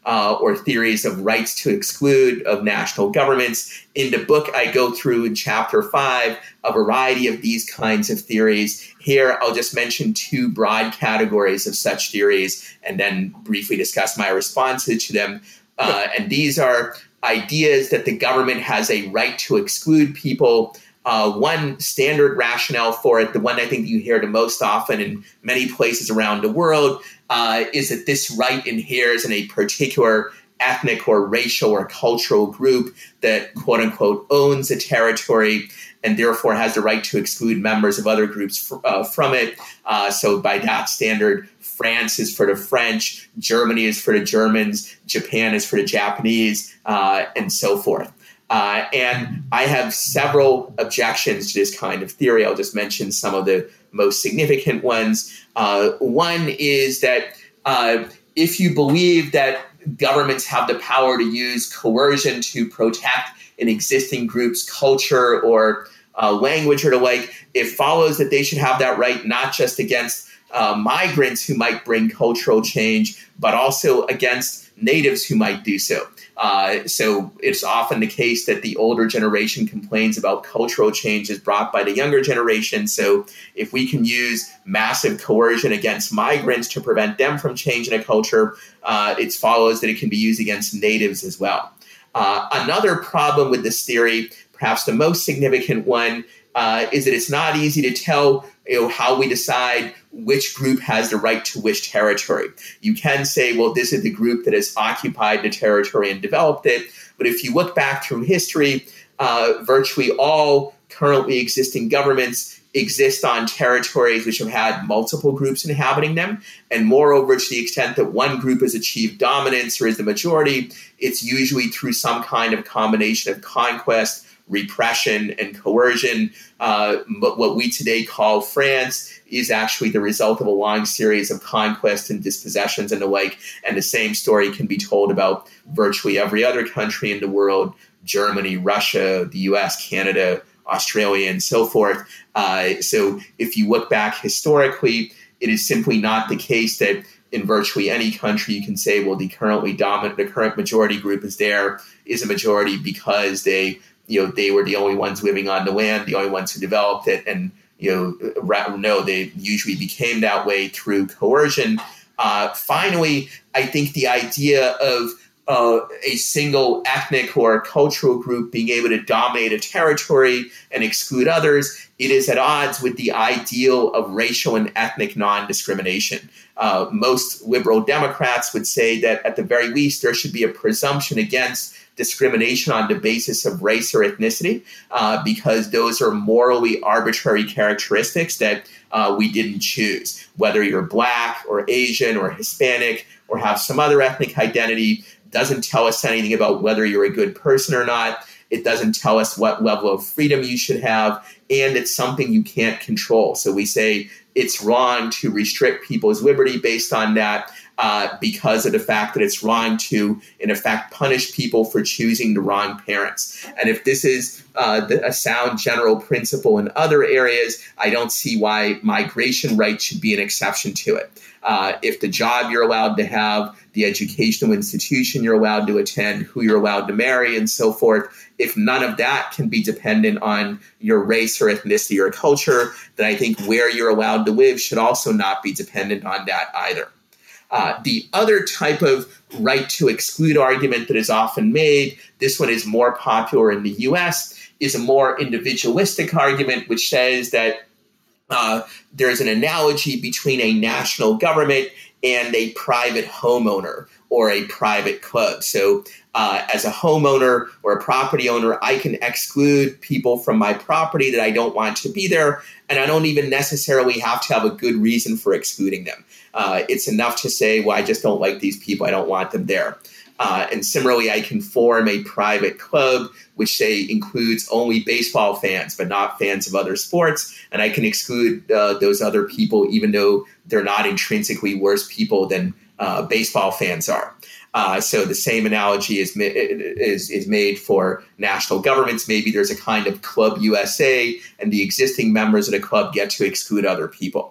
Speaker 3: uh, or theories of rights to exclude of national governments. In the book, I go through in chapter five a variety of these kinds of theories. Here, I'll just mention two broad categories of such theories and then briefly discuss my responses to them. Uh, and these are ideas that the government has a right to exclude people. Uh, one standard rationale for it, the one I think you hear the most often in many places around the world, uh, is that this right inheres in a particular ethnic or racial or cultural group that, quote unquote, owns a territory and therefore has the right to exclude members of other groups f- uh, from it. Uh, so by that standard, France is for the French, Germany is for the Germans, Japan is for the Japanese, uh, and so forth. Uh, and I have several objections to this kind of theory. I'll just mention some of the most significant ones. Uh, one is that uh, if you believe that governments have the power to use coercion to protect an existing group's culture or uh, language or the like, it follows that they should have that right not just against uh, migrants who might bring cultural change, but also against natives who might do so. Uh, so it's often the case that the older generation complains about cultural changes brought by the younger generation. So if we can use massive coercion against migrants to prevent them from changing a culture, uh, it follows that it can be used against natives as well. Uh, another problem with this theory, perhaps the most significant one, uh, is that it's not easy to tell you know, how we decide which group has the right to which territory. You can say, well, this is the group that has occupied the territory and developed it. But if you look back through history, uh, virtually all currently existing governments exist on territories which have had multiple groups inhabiting them. And moreover, to the extent that one group has achieved dominance or is the majority, it's usually through some kind of combination of conquest, repression, and coercion. Uh, but what we today call France is actually the result of a long series of conquests and dispossessions and the like. And the same story can be told about virtually every other country in the world: Germany, Russia, the U S, Canada, Australia, and so forth. Uh, so if you look back historically, it is simply not the case that in virtually any country you can say, well, the currently dominant, the current majority group is there, is a majority because they you know, they were the only ones living on the land, the only ones who developed it. And, you know, no, they usually became that way through coercion. Uh, finally, I think the idea of uh, a single ethnic or cultural group being able to dominate a territory and exclude others, it is at odds with the ideal of racial and ethnic non-discrimination. Uh, most liberal Democrats would say that at the very least, there should be a presumption against discrimination on the basis of race or ethnicity, uh, because those are morally arbitrary characteristics that uh, we didn't choose. Whether you're Black or Asian or Hispanic or have some other ethnic identity doesn't tell us anything about whether you're a good person or not. It doesn't tell us what level of freedom you should have, and it's something you can't control. So we say it's wrong to restrict people's liberty based on that, Uh, because of the fact that it's wrong to, in effect, punish people for choosing the wrong parents. And if this is uh, the, a sound general principle in other areas, I don't see why migration rights should be an exception to it. Uh, if the job you're allowed to have, the educational institution you're allowed to attend, who you're allowed to marry, and so forth, if none of that can be dependent on your race or ethnicity or culture, then I think where you're allowed to live should also not be dependent on that either. Uh, the other type of right to exclude argument that is often made, this one is more popular in the U S, is a more individualistic argument, which says that uh, there's an analogy between a national government and a private homeowner or a private club. So uh, as a homeowner or a property owner, I can exclude people from my property that I don't want to be there, and I don't even necessarily have to have a good reason for excluding them. Uh, it's enough to say, well, I just don't like these people. I don't want them there. Uh, and similarly, I can form a private club, which say includes only baseball fans, but not fans of other sports. And I can exclude uh, those other people, even though they're not intrinsically worse people than uh, baseball fans are. Uh, so the same analogy is, is is made for national governments. Maybe there's a kind of Club U S A, and the existing members of the club get to exclude other people.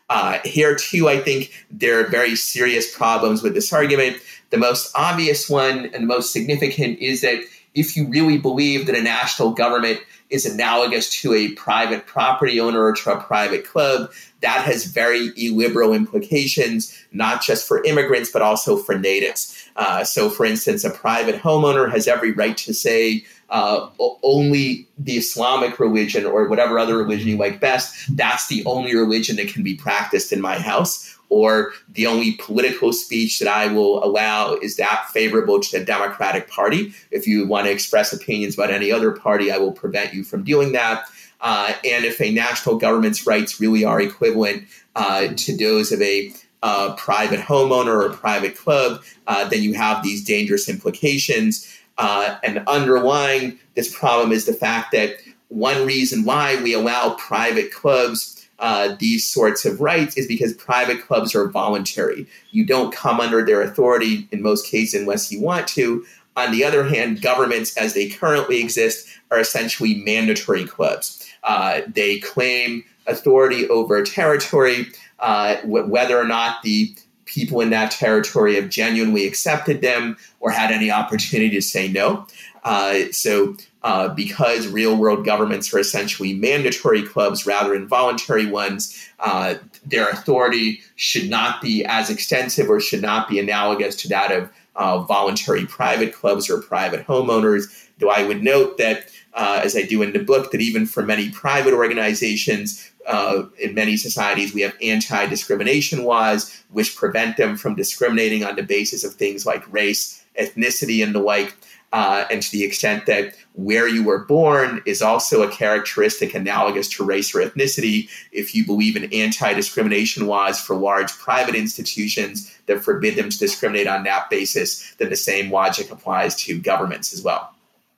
Speaker 3: Uh, here, too, I think there are very serious problems with this argument. The most obvious one and the most significant is that if you really believe that a national government is analogous to a private property owner or to a private club, that has very illiberal implications, not just for immigrants, but also for natives. Uh, so, for instance, a private homeowner has every right to say uh, only the Islamic religion or whatever other religion you like best, that's the only religion that can be practiced in my house. Or the only political speech that I will allow is that favorable to the Democratic Party. If you want to express opinions about any other party, I will prevent you from doing that. Uh, and if a national government's rights really are equivalent uh, to those of a uh, private homeowner or a private club, uh, then you have these dangerous implications. Uh, and underlying this problem is the fact that one reason why we allow private clubs Uh, these sorts of rights is because private clubs are voluntary. You don't come under their authority in most cases unless you want to. On the other hand, governments as they currently exist are essentially mandatory clubs. Uh, they claim authority over a territory, uh, w- whether or not the people in that territory have genuinely accepted them or had any opportunity to say no. Uh, so uh, because real-world governments are essentially mandatory clubs rather than voluntary ones, uh, their authority should not be as extensive or should not be analogous to that of uh, voluntary private clubs or private homeowners. Though I would note that, uh, as I do in the book, that even for many private organizations, uh, in many societies, we have anti-discrimination laws which prevent them from discriminating on the basis of things like race, ethnicity, and the like. Uh, and to the extent that where you were born is also a characteristic analogous to race or ethnicity, if you believe in anti-discrimination laws for large private institutions that forbid them to discriminate on that basis, then the same logic applies to governments as well.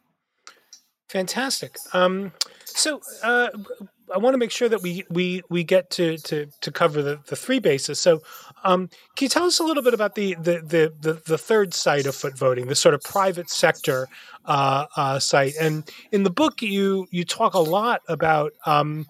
Speaker 2: Fantastic. Um, so uh, I want to make sure that we we we get to to to cover the, the three bases. So um, can you tell us a little bit about the the the the, the third side of foot voting, the sort of private sector uh, uh, site? And in the book, you you talk a lot about um,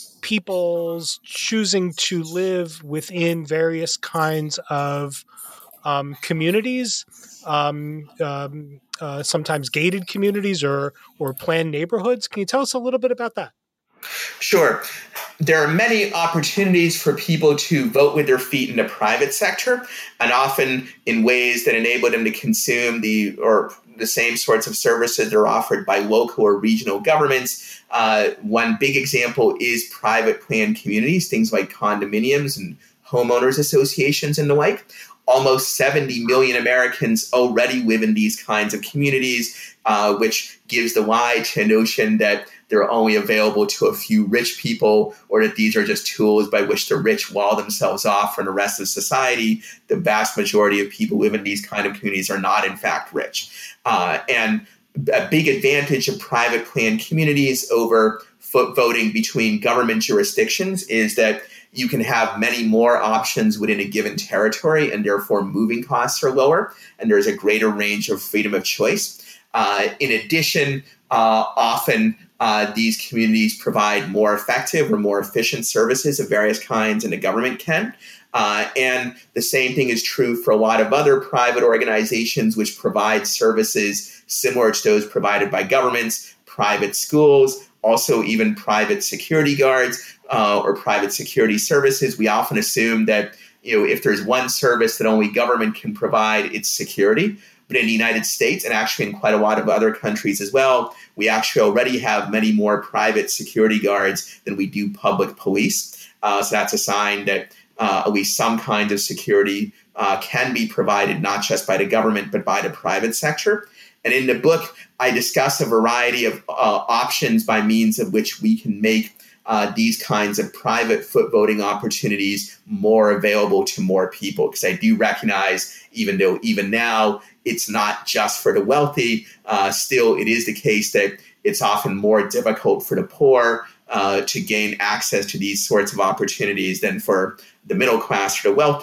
Speaker 2: people's choosing to live within various kinds of um, communities. Um, um, uh, sometimes gated communities or or planned neighborhoods. Can you tell us a little bit about that?
Speaker 3: Sure. There are many opportunities for people to vote with their feet in the private sector, and often in ways that enable them to consume the or the same sorts of services that are offered by local or regional governments. Uh, one big example is private planned communities, things like condominiums and homeowners associations and the like. Almost seventy million Americans already live in these kinds of communities, uh, which gives the lie to a notion that they're only available to a few rich people, or that these are just tools by which the rich wall themselves off from the rest of society. The vast majority of people who live in these kind of communities are not, in fact, rich. Uh, and a big advantage of private planned communities over foot voting between government jurisdictions is that you can have many more options within a given territory, and therefore moving costs are lower, and there's a greater range of freedom of choice. Uh, in addition, uh, often uh, these communities provide more effective or more efficient services of various kinds than the government can. Uh, and the same thing is true for a lot of other private organizations which provide services similar to those provided by governments, private schools, also even private security guards uh, or private security services. We often assume that, you know, if there's one service that only government can provide, it's security. But in the United States, and actually in quite a lot of other countries as well, we actually already have many more private security guards than we do public police. Uh, so that's a sign that uh, at least some kinds of security uh, can be provided not just by the government, but by the private sector. And in the book, I discuss a variety of uh, options by means of which we can make uh, these kinds of private foot voting opportunities more available to more people. Because I do recognize, even though even now it's not just for the wealthy, uh, still it is the case that it's often more difficult for the poor uh, to gain access to these sorts of opportunities than for the middle class or the wealthy.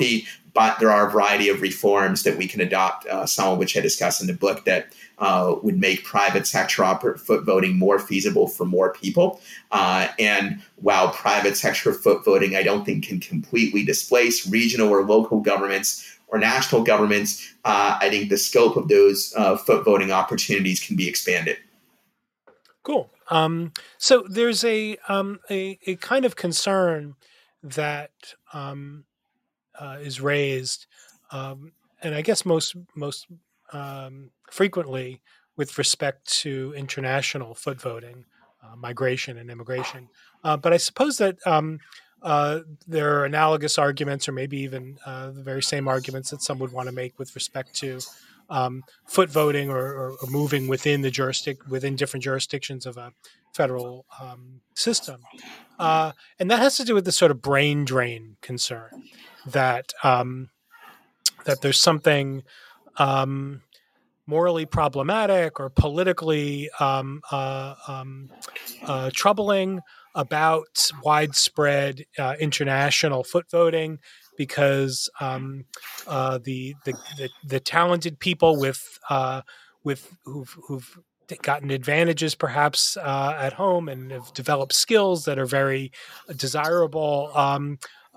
Speaker 3: but there are a variety of reforms that we can adopt, uh, some of which I discuss in the book, that uh, would make private sector oper- foot voting more feasible for more people. Uh, and while private sector foot voting, I don't think can completely displace regional or local governments or national governments, uh, I think the scope of those uh, foot voting opportunities can be expanded.
Speaker 2: Cool. Um, so there's a, um, a a kind of concern that um, uh, is raised, um, and I guess most most um, frequently with respect to international foot voting, uh, migration and immigration. Uh, but I suppose that um, uh, there are analogous arguments, or maybe even uh, the very same arguments that some would want to make with respect to um, foot voting or, or, or moving within the jurisdic within different jurisdictions of a federal um, system, uh, and that has to do with the sort of brain drain concern that um, that there's something um, morally problematic or politically um, uh, um, uh, troubling about widespread uh, international foot voting, because um, uh, the, the the the talented people with uh, with who've, who've gotten advantages perhaps uh, at home and have developed skills that are very desirable um,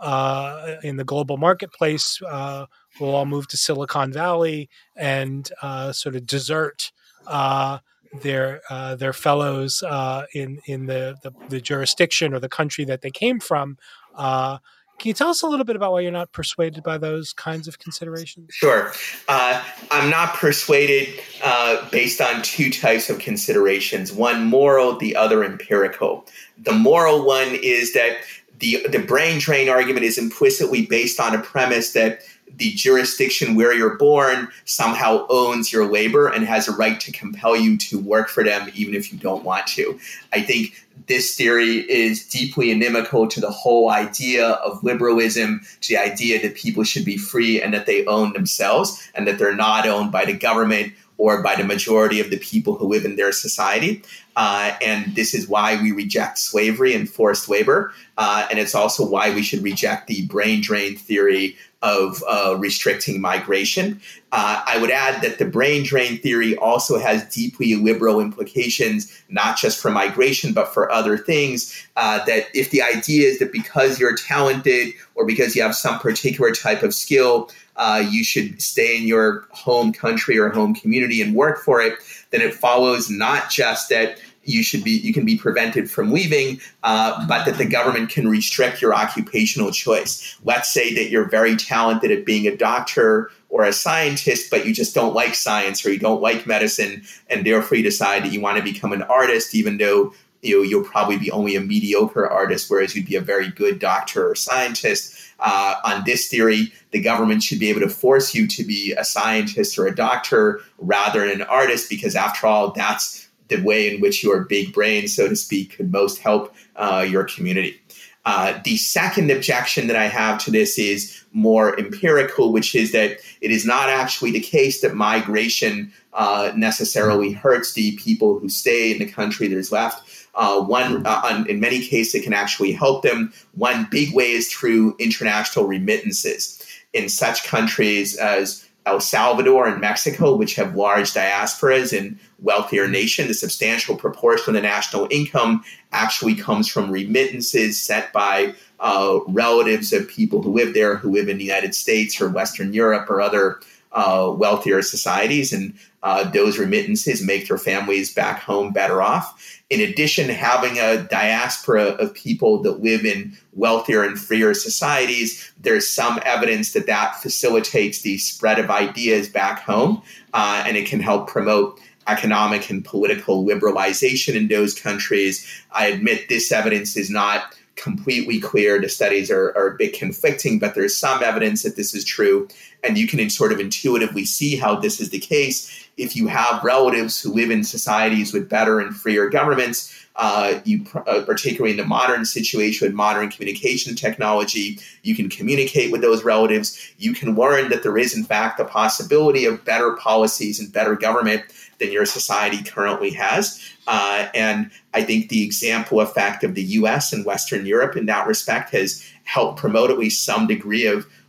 Speaker 2: uh, in the global marketplace uh, will all move to Silicon Valley and uh, sort of desert uh, their uh, their fellows uh, in in the, the the jurisdiction or the country that they came from. Uh, can you tell us a little bit about why you're not persuaded by those kinds of considerations?
Speaker 3: Sure. Uh, I'm not persuaded uh, based on two types of considerations, one moral, the other empirical. The moral one is that the, the brain drain argument is implicitly based on a premise that the jurisdiction where you're born somehow owns your labor and has a right to compel you to work for them even if you don't want to. I think this theory is deeply inimical to the whole idea of liberalism, to the idea that people should be free and that they own themselves and that they're not owned by the government or by the majority of the people who live in their society. Uh, and this is why we reject slavery and forced labor. Uh, and it's also why we should reject the brain drain theory of uh, restricting migration. Uh, I would add that the brain drain theory also has deeply liberal implications, not just for migration, but for other things. Uh, that if the idea is that because you're talented or because you have some particular type of skill, uh, you should stay in your home country or home community and work for it, then it follows not just that you should be, you can be prevented from leaving, uh, but that the government can restrict your occupational choice. Let's say that you're very talented at being a doctor or a scientist, but you just don't like science or you don't like medicine, and therefore you decide that you want to become an artist, even though you know, you'll probably be only a mediocre artist, whereas you'd be a very good doctor or scientist. Uh, on this theory, the government should be able to force you to be a scientist or a doctor rather than an artist, because after all, that's the way in which your big brain, so to speak, could most help uh, your community. Uh, the second objection that I have to this is more empirical, which is that it is not actually the case that migration uh, necessarily hurts the people who stay in the country that is left. Uh, one, uh, on, in many cases, it can actually help them. One big way is through international remittances. In such countries as El Salvador and Mexico, which have large diasporas and wealthier nations, a substantial proportion of the national income actually comes from remittances sent by uh, relatives of people who live there, who live in the United States or Western Europe or other uh, wealthier societies. And uh, those remittances make their families back home better off. In addition, having a diaspora of people that live in wealthier and freer societies, there's some evidence that that facilitates the spread of ideas back home, uh, and it can help promote economic and political liberalization in those countries. I admit this evidence is not completely clear. The studies are, are a bit conflicting, but there's some evidence that this is true. And you can sort of intuitively see how this is the case. If you have relatives who live in societies with better and freer governments, uh, you uh, particularly in the modern situation with modern communication technology, you can communicate with those relatives. You can learn that there is, in fact, the possibility of better policies and better government than your society currently has. Uh, and I think the example effect of the U S and Western Europe in that respect has helped promote at least some degree of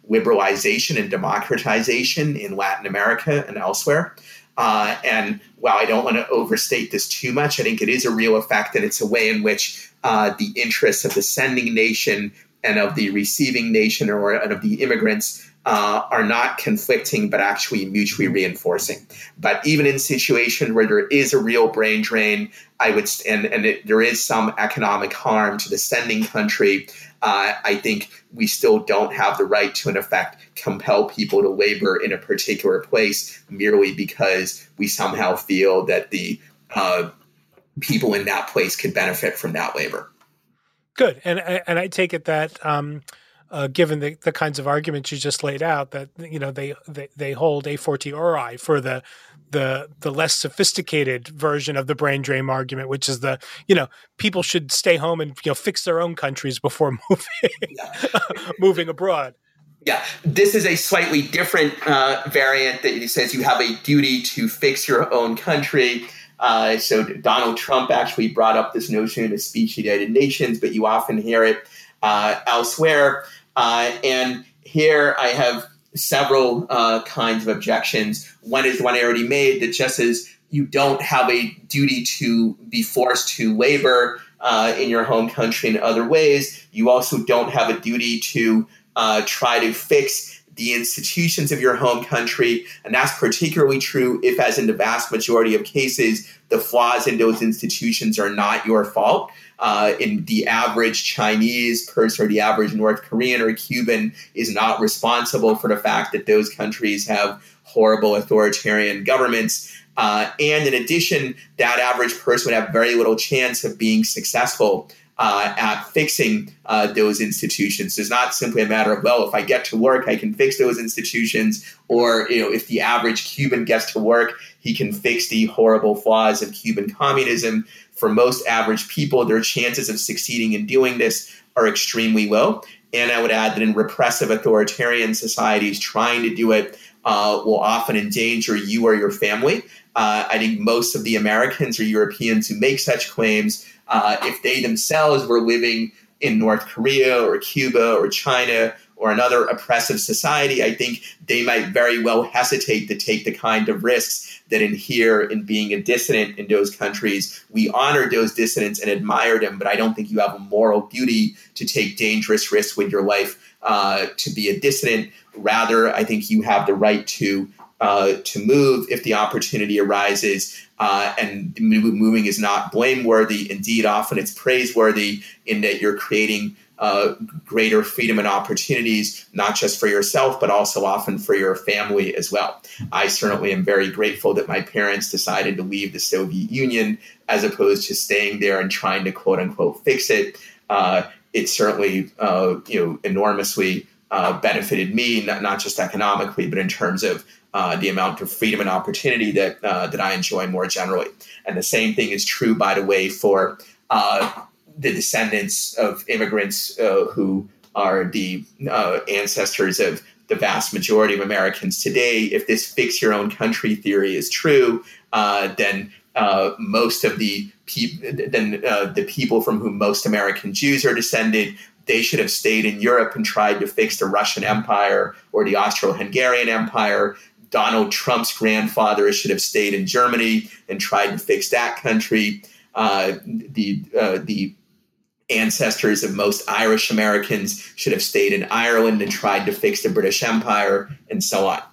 Speaker 3: liberalization and democratization in Latin America and elsewhere. Uh, and while I don't want to overstate this too much, I think it is a real effect, and it's a way in which uh, the interests of the sending nation and of the receiving nation or and of the immigrants uh, are not conflicting, but actually mutually reinforcing. But even in situations where there is a real brain drain, I would, and, and it, there is some economic harm to the sending country, uh, I think we still don't have the right to, in effect, compel people to labor in a particular place merely because we somehow feel that the uh, people in that place could benefit from that labor.
Speaker 2: Good. And and I take it that um, uh, given the, the kinds of arguments you just laid out, that you know they they, they hold a fortiori for the the the less sophisticated version of the brain drain argument, which is the you know people should stay home and you know fix their own countries before moving moving abroad.
Speaker 3: Yeah, this is a slightly different uh, variant that says you have a duty to fix your own country. Uh, so Donald Trump actually brought up this notion in a speech at the United Nations, but you often hear it uh, elsewhere. Uh, and here I have several uh, kinds of objections. One is the one I already made, that just as you don't have a duty to be forced to labor uh, in your home country in other ways, you also don't have a duty to uh, try to fix the institutions of your home country. And that's particularly true if, as in the vast majority of cases, the flaws in those institutions are not your fault. Uh, in the average Chinese person or the average North Korean or Cuban is not responsible for the fact that those countries have horrible authoritarian governments. Uh, and in addition, that average person would have very little chance of being successful Uh, at fixing uh, those institutions. It's not simply a matter of, well, if I get to work, I can fix those institutions. Or, you know, if the average Cuban gets to work, he can fix the horrible flaws of Cuban communism. For most average people, their chances of succeeding in doing this are extremely low. And I would add that in repressive authoritarian societies, trying to do it uh, will often endanger you or your family. Uh, I think most of the Americans or Europeans who make such claims, Uh, if they themselves were living in North Korea or Cuba or China or another oppressive society, I think they might very well hesitate to take the kind of risks that inhere in being a dissident in those countries. We honor those dissidents and admire them, but I don't think you have a moral duty to take dangerous risks with your life uh, to be a dissident. Rather, I think you have the right to uh, to move if the opportunity arises. Uh, and moving is not blameworthy. Indeed, often it's praiseworthy in that you're creating uh, greater freedom and opportunities, not just for yourself, but also often for your family as well. I certainly am very grateful that my parents decided to leave the Soviet Union as opposed to staying there and trying to quote unquote fix it. Uh, it certainly, uh, you know, enormously uh, benefited me, not, not just economically, but in terms of Uh, the amount of freedom and opportunity that uh, that I enjoy more generally. And the same thing is true, by the way, for uh, the descendants of immigrants uh, who are the uh, ancestors of the vast majority of Americans today. If this fix your own country theory is true, uh, then uh, most of the pe- then uh, the people from whom most American Jews are descended, they should have stayed in Europe and tried to fix the Russian Empire or the Austro-Hungarian Empire. Donald Trump's grandfather should have stayed in Germany and tried to fix that country. Uh, the uh, the ancestors of most Irish Americans should have stayed in Ireland and tried to fix the British Empire, and so on.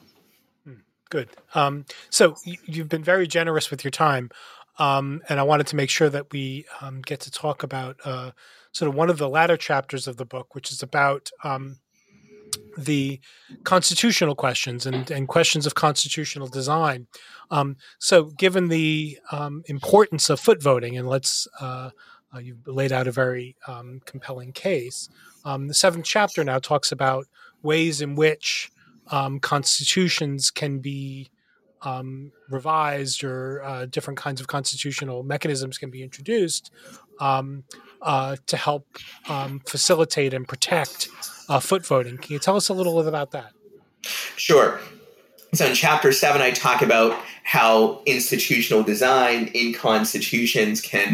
Speaker 2: Good. Um, so you've been very generous with your time, um, and I wanted to make sure that we um, get to talk about uh, sort of one of the latter chapters of the book, which is about um, the constitutional questions and, and questions of constitutional design. Um, so given the um, importance of foot voting, and let's, uh, uh, you've laid out a very um, compelling case, um, the seventh chapter now talks about ways in which um, constitutions can be um, revised, or uh, different kinds of constitutional mechanisms can be introduced um, uh, to help um, facilitate and protect uh, foot voting. Can you tell us a little bit about that?
Speaker 3: Sure. So in chapter seven, I talk about how institutional design in constitutions can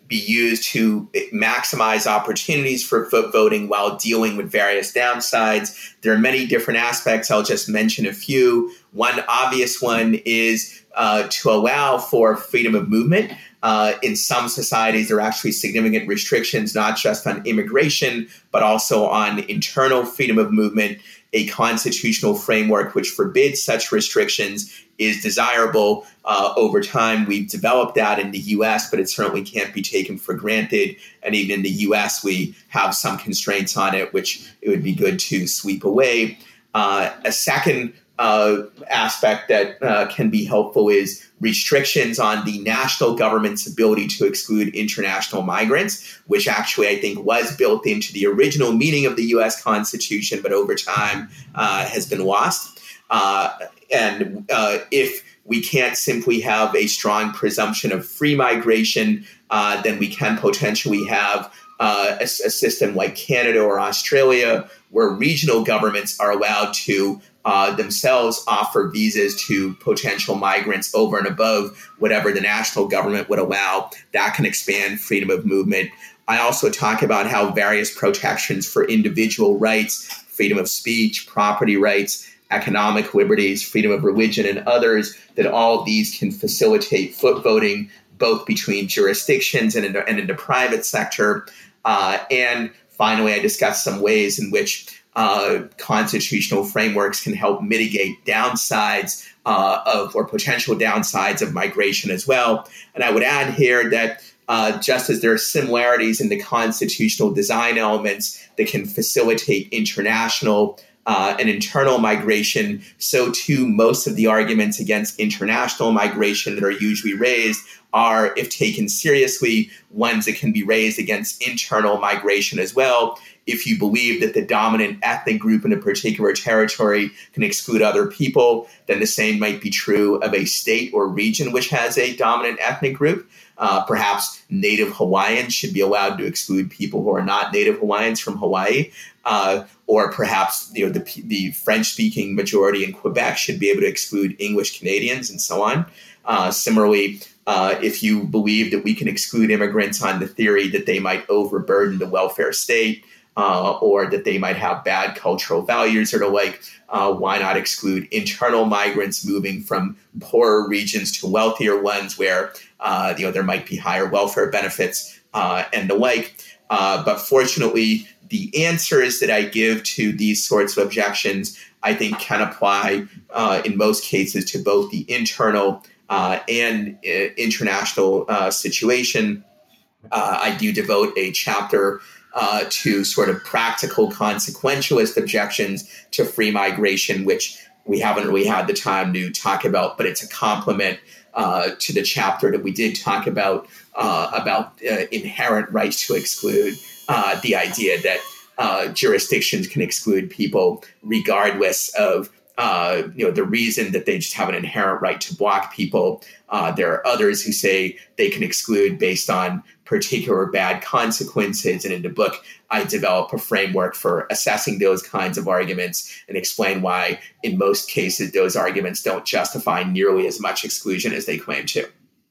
Speaker 3: be used to maximize opportunities for vote voting while dealing with various downsides. There are many different aspects. I'll just mention a few. One obvious one is uh, to allow for freedom of movement. Uh, in some societies, there are actually significant restrictions, not just on immigration, but also on internal freedom of movement. A constitutional framework which forbids such restrictions is desirable. Uh, over time, we've developed that in the U S, but it certainly can't be taken for granted. And even in the U S, we have some constraints on it, which it would be good to sweep away. Uh, a second uh, aspect that uh, can be helpful is restrictions on the national government's ability to exclude international migrants, which actually I think was built into the original meaning of the U S Constitution, but over time uh, has been lost. Uh, and uh, if we can't simply have a strong presumption of free migration, uh, then we can potentially have uh, a, a system like Canada or Australia, where regional governments are allowed to Uh, themselves offer visas to potential migrants over and above whatever the national government would allow. That can expand freedom of movement. I also talk about how various protections for individual rights, freedom of speech, property rights, economic liberties, freedom of religion, and others, that all of these can facilitate foot voting, both between jurisdictions and in the, and in the private sector. Uh, and finally, I discuss some ways in which Uh, constitutional frameworks can help mitigate downsides uh, of or potential downsides of migration as well. And I would add here that uh, just as there are similarities in the constitutional design elements that can facilitate international uh, and internal migration, so too most of the arguments against international migration that are usually raised are, if taken seriously, ones that can be raised against internal migration as well. If you believe that the dominant ethnic group in a particular territory can exclude other people, then the same might be true of a state or region which has a dominant ethnic group. Uh, perhaps Native Hawaiians should be allowed to exclude people who are not Native Hawaiians from Hawaii. Uh, or perhaps you know the, the French-speaking majority in Quebec should be able to exclude English Canadians and so on. Uh, similarly, uh, if you believe that we can exclude immigrants on the theory that they might overburden the welfare state, Uh, or that they might have bad cultural values or the like, uh, why not exclude internal migrants moving from poorer regions to wealthier ones where uh, you know there might be higher welfare benefits uh, and the like. Uh, but fortunately, the answers that I give to these sorts of objections, I think, can apply uh, in most cases to both the internal uh, and uh, international uh, situation. Uh, I do devote a chapter Uh, to sort of practical consequentialist objections to free migration, which we haven't really had the time to talk about, but it's a complement uh, to the chapter that we did talk about, uh, about uh, inherent rights to exclude, uh, the idea that uh, jurisdictions can exclude people regardless of Uh, you know, the reason that they just have an inherent right to block people. Uh, there are others who say they can exclude based on particular bad consequences. And in the book, I develop a framework for assessing those kinds of arguments and explain why, in most cases, those arguments don't justify nearly as much exclusion as they claim to.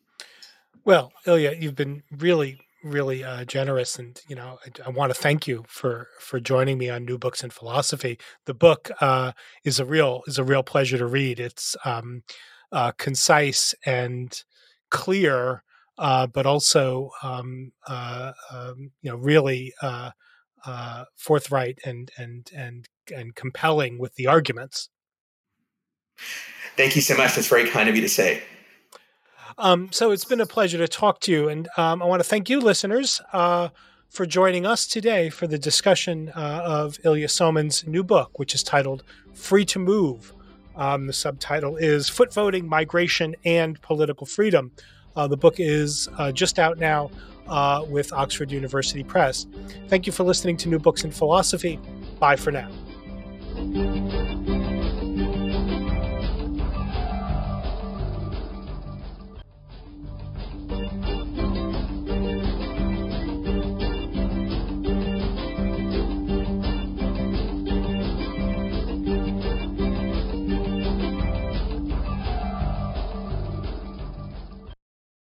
Speaker 2: Well, Ilya, you've been really really uh, generous, and you know I, I want to thank you for for joining me on New Books in Philosophy. The book uh, is a real is a real pleasure to read. It's um, uh, concise and clear, uh, but also um, uh, um, you know really uh, uh, forthright and and and and compelling with the arguments.
Speaker 3: Thank you so much. That's very kind of you to say.
Speaker 2: Um, so it's been a pleasure to talk to you. And um, I want to thank you, listeners, uh, for joining us today for the discussion uh, of Ilya Somin's new book, which is titled Free to Move. Um, the subtitle is Foot Voting, Migration, and Political Freedom. Uh, the book is uh, just out now uh, with Oxford University Press. Thank you for listening to New Books in Philosophy. Bye for now.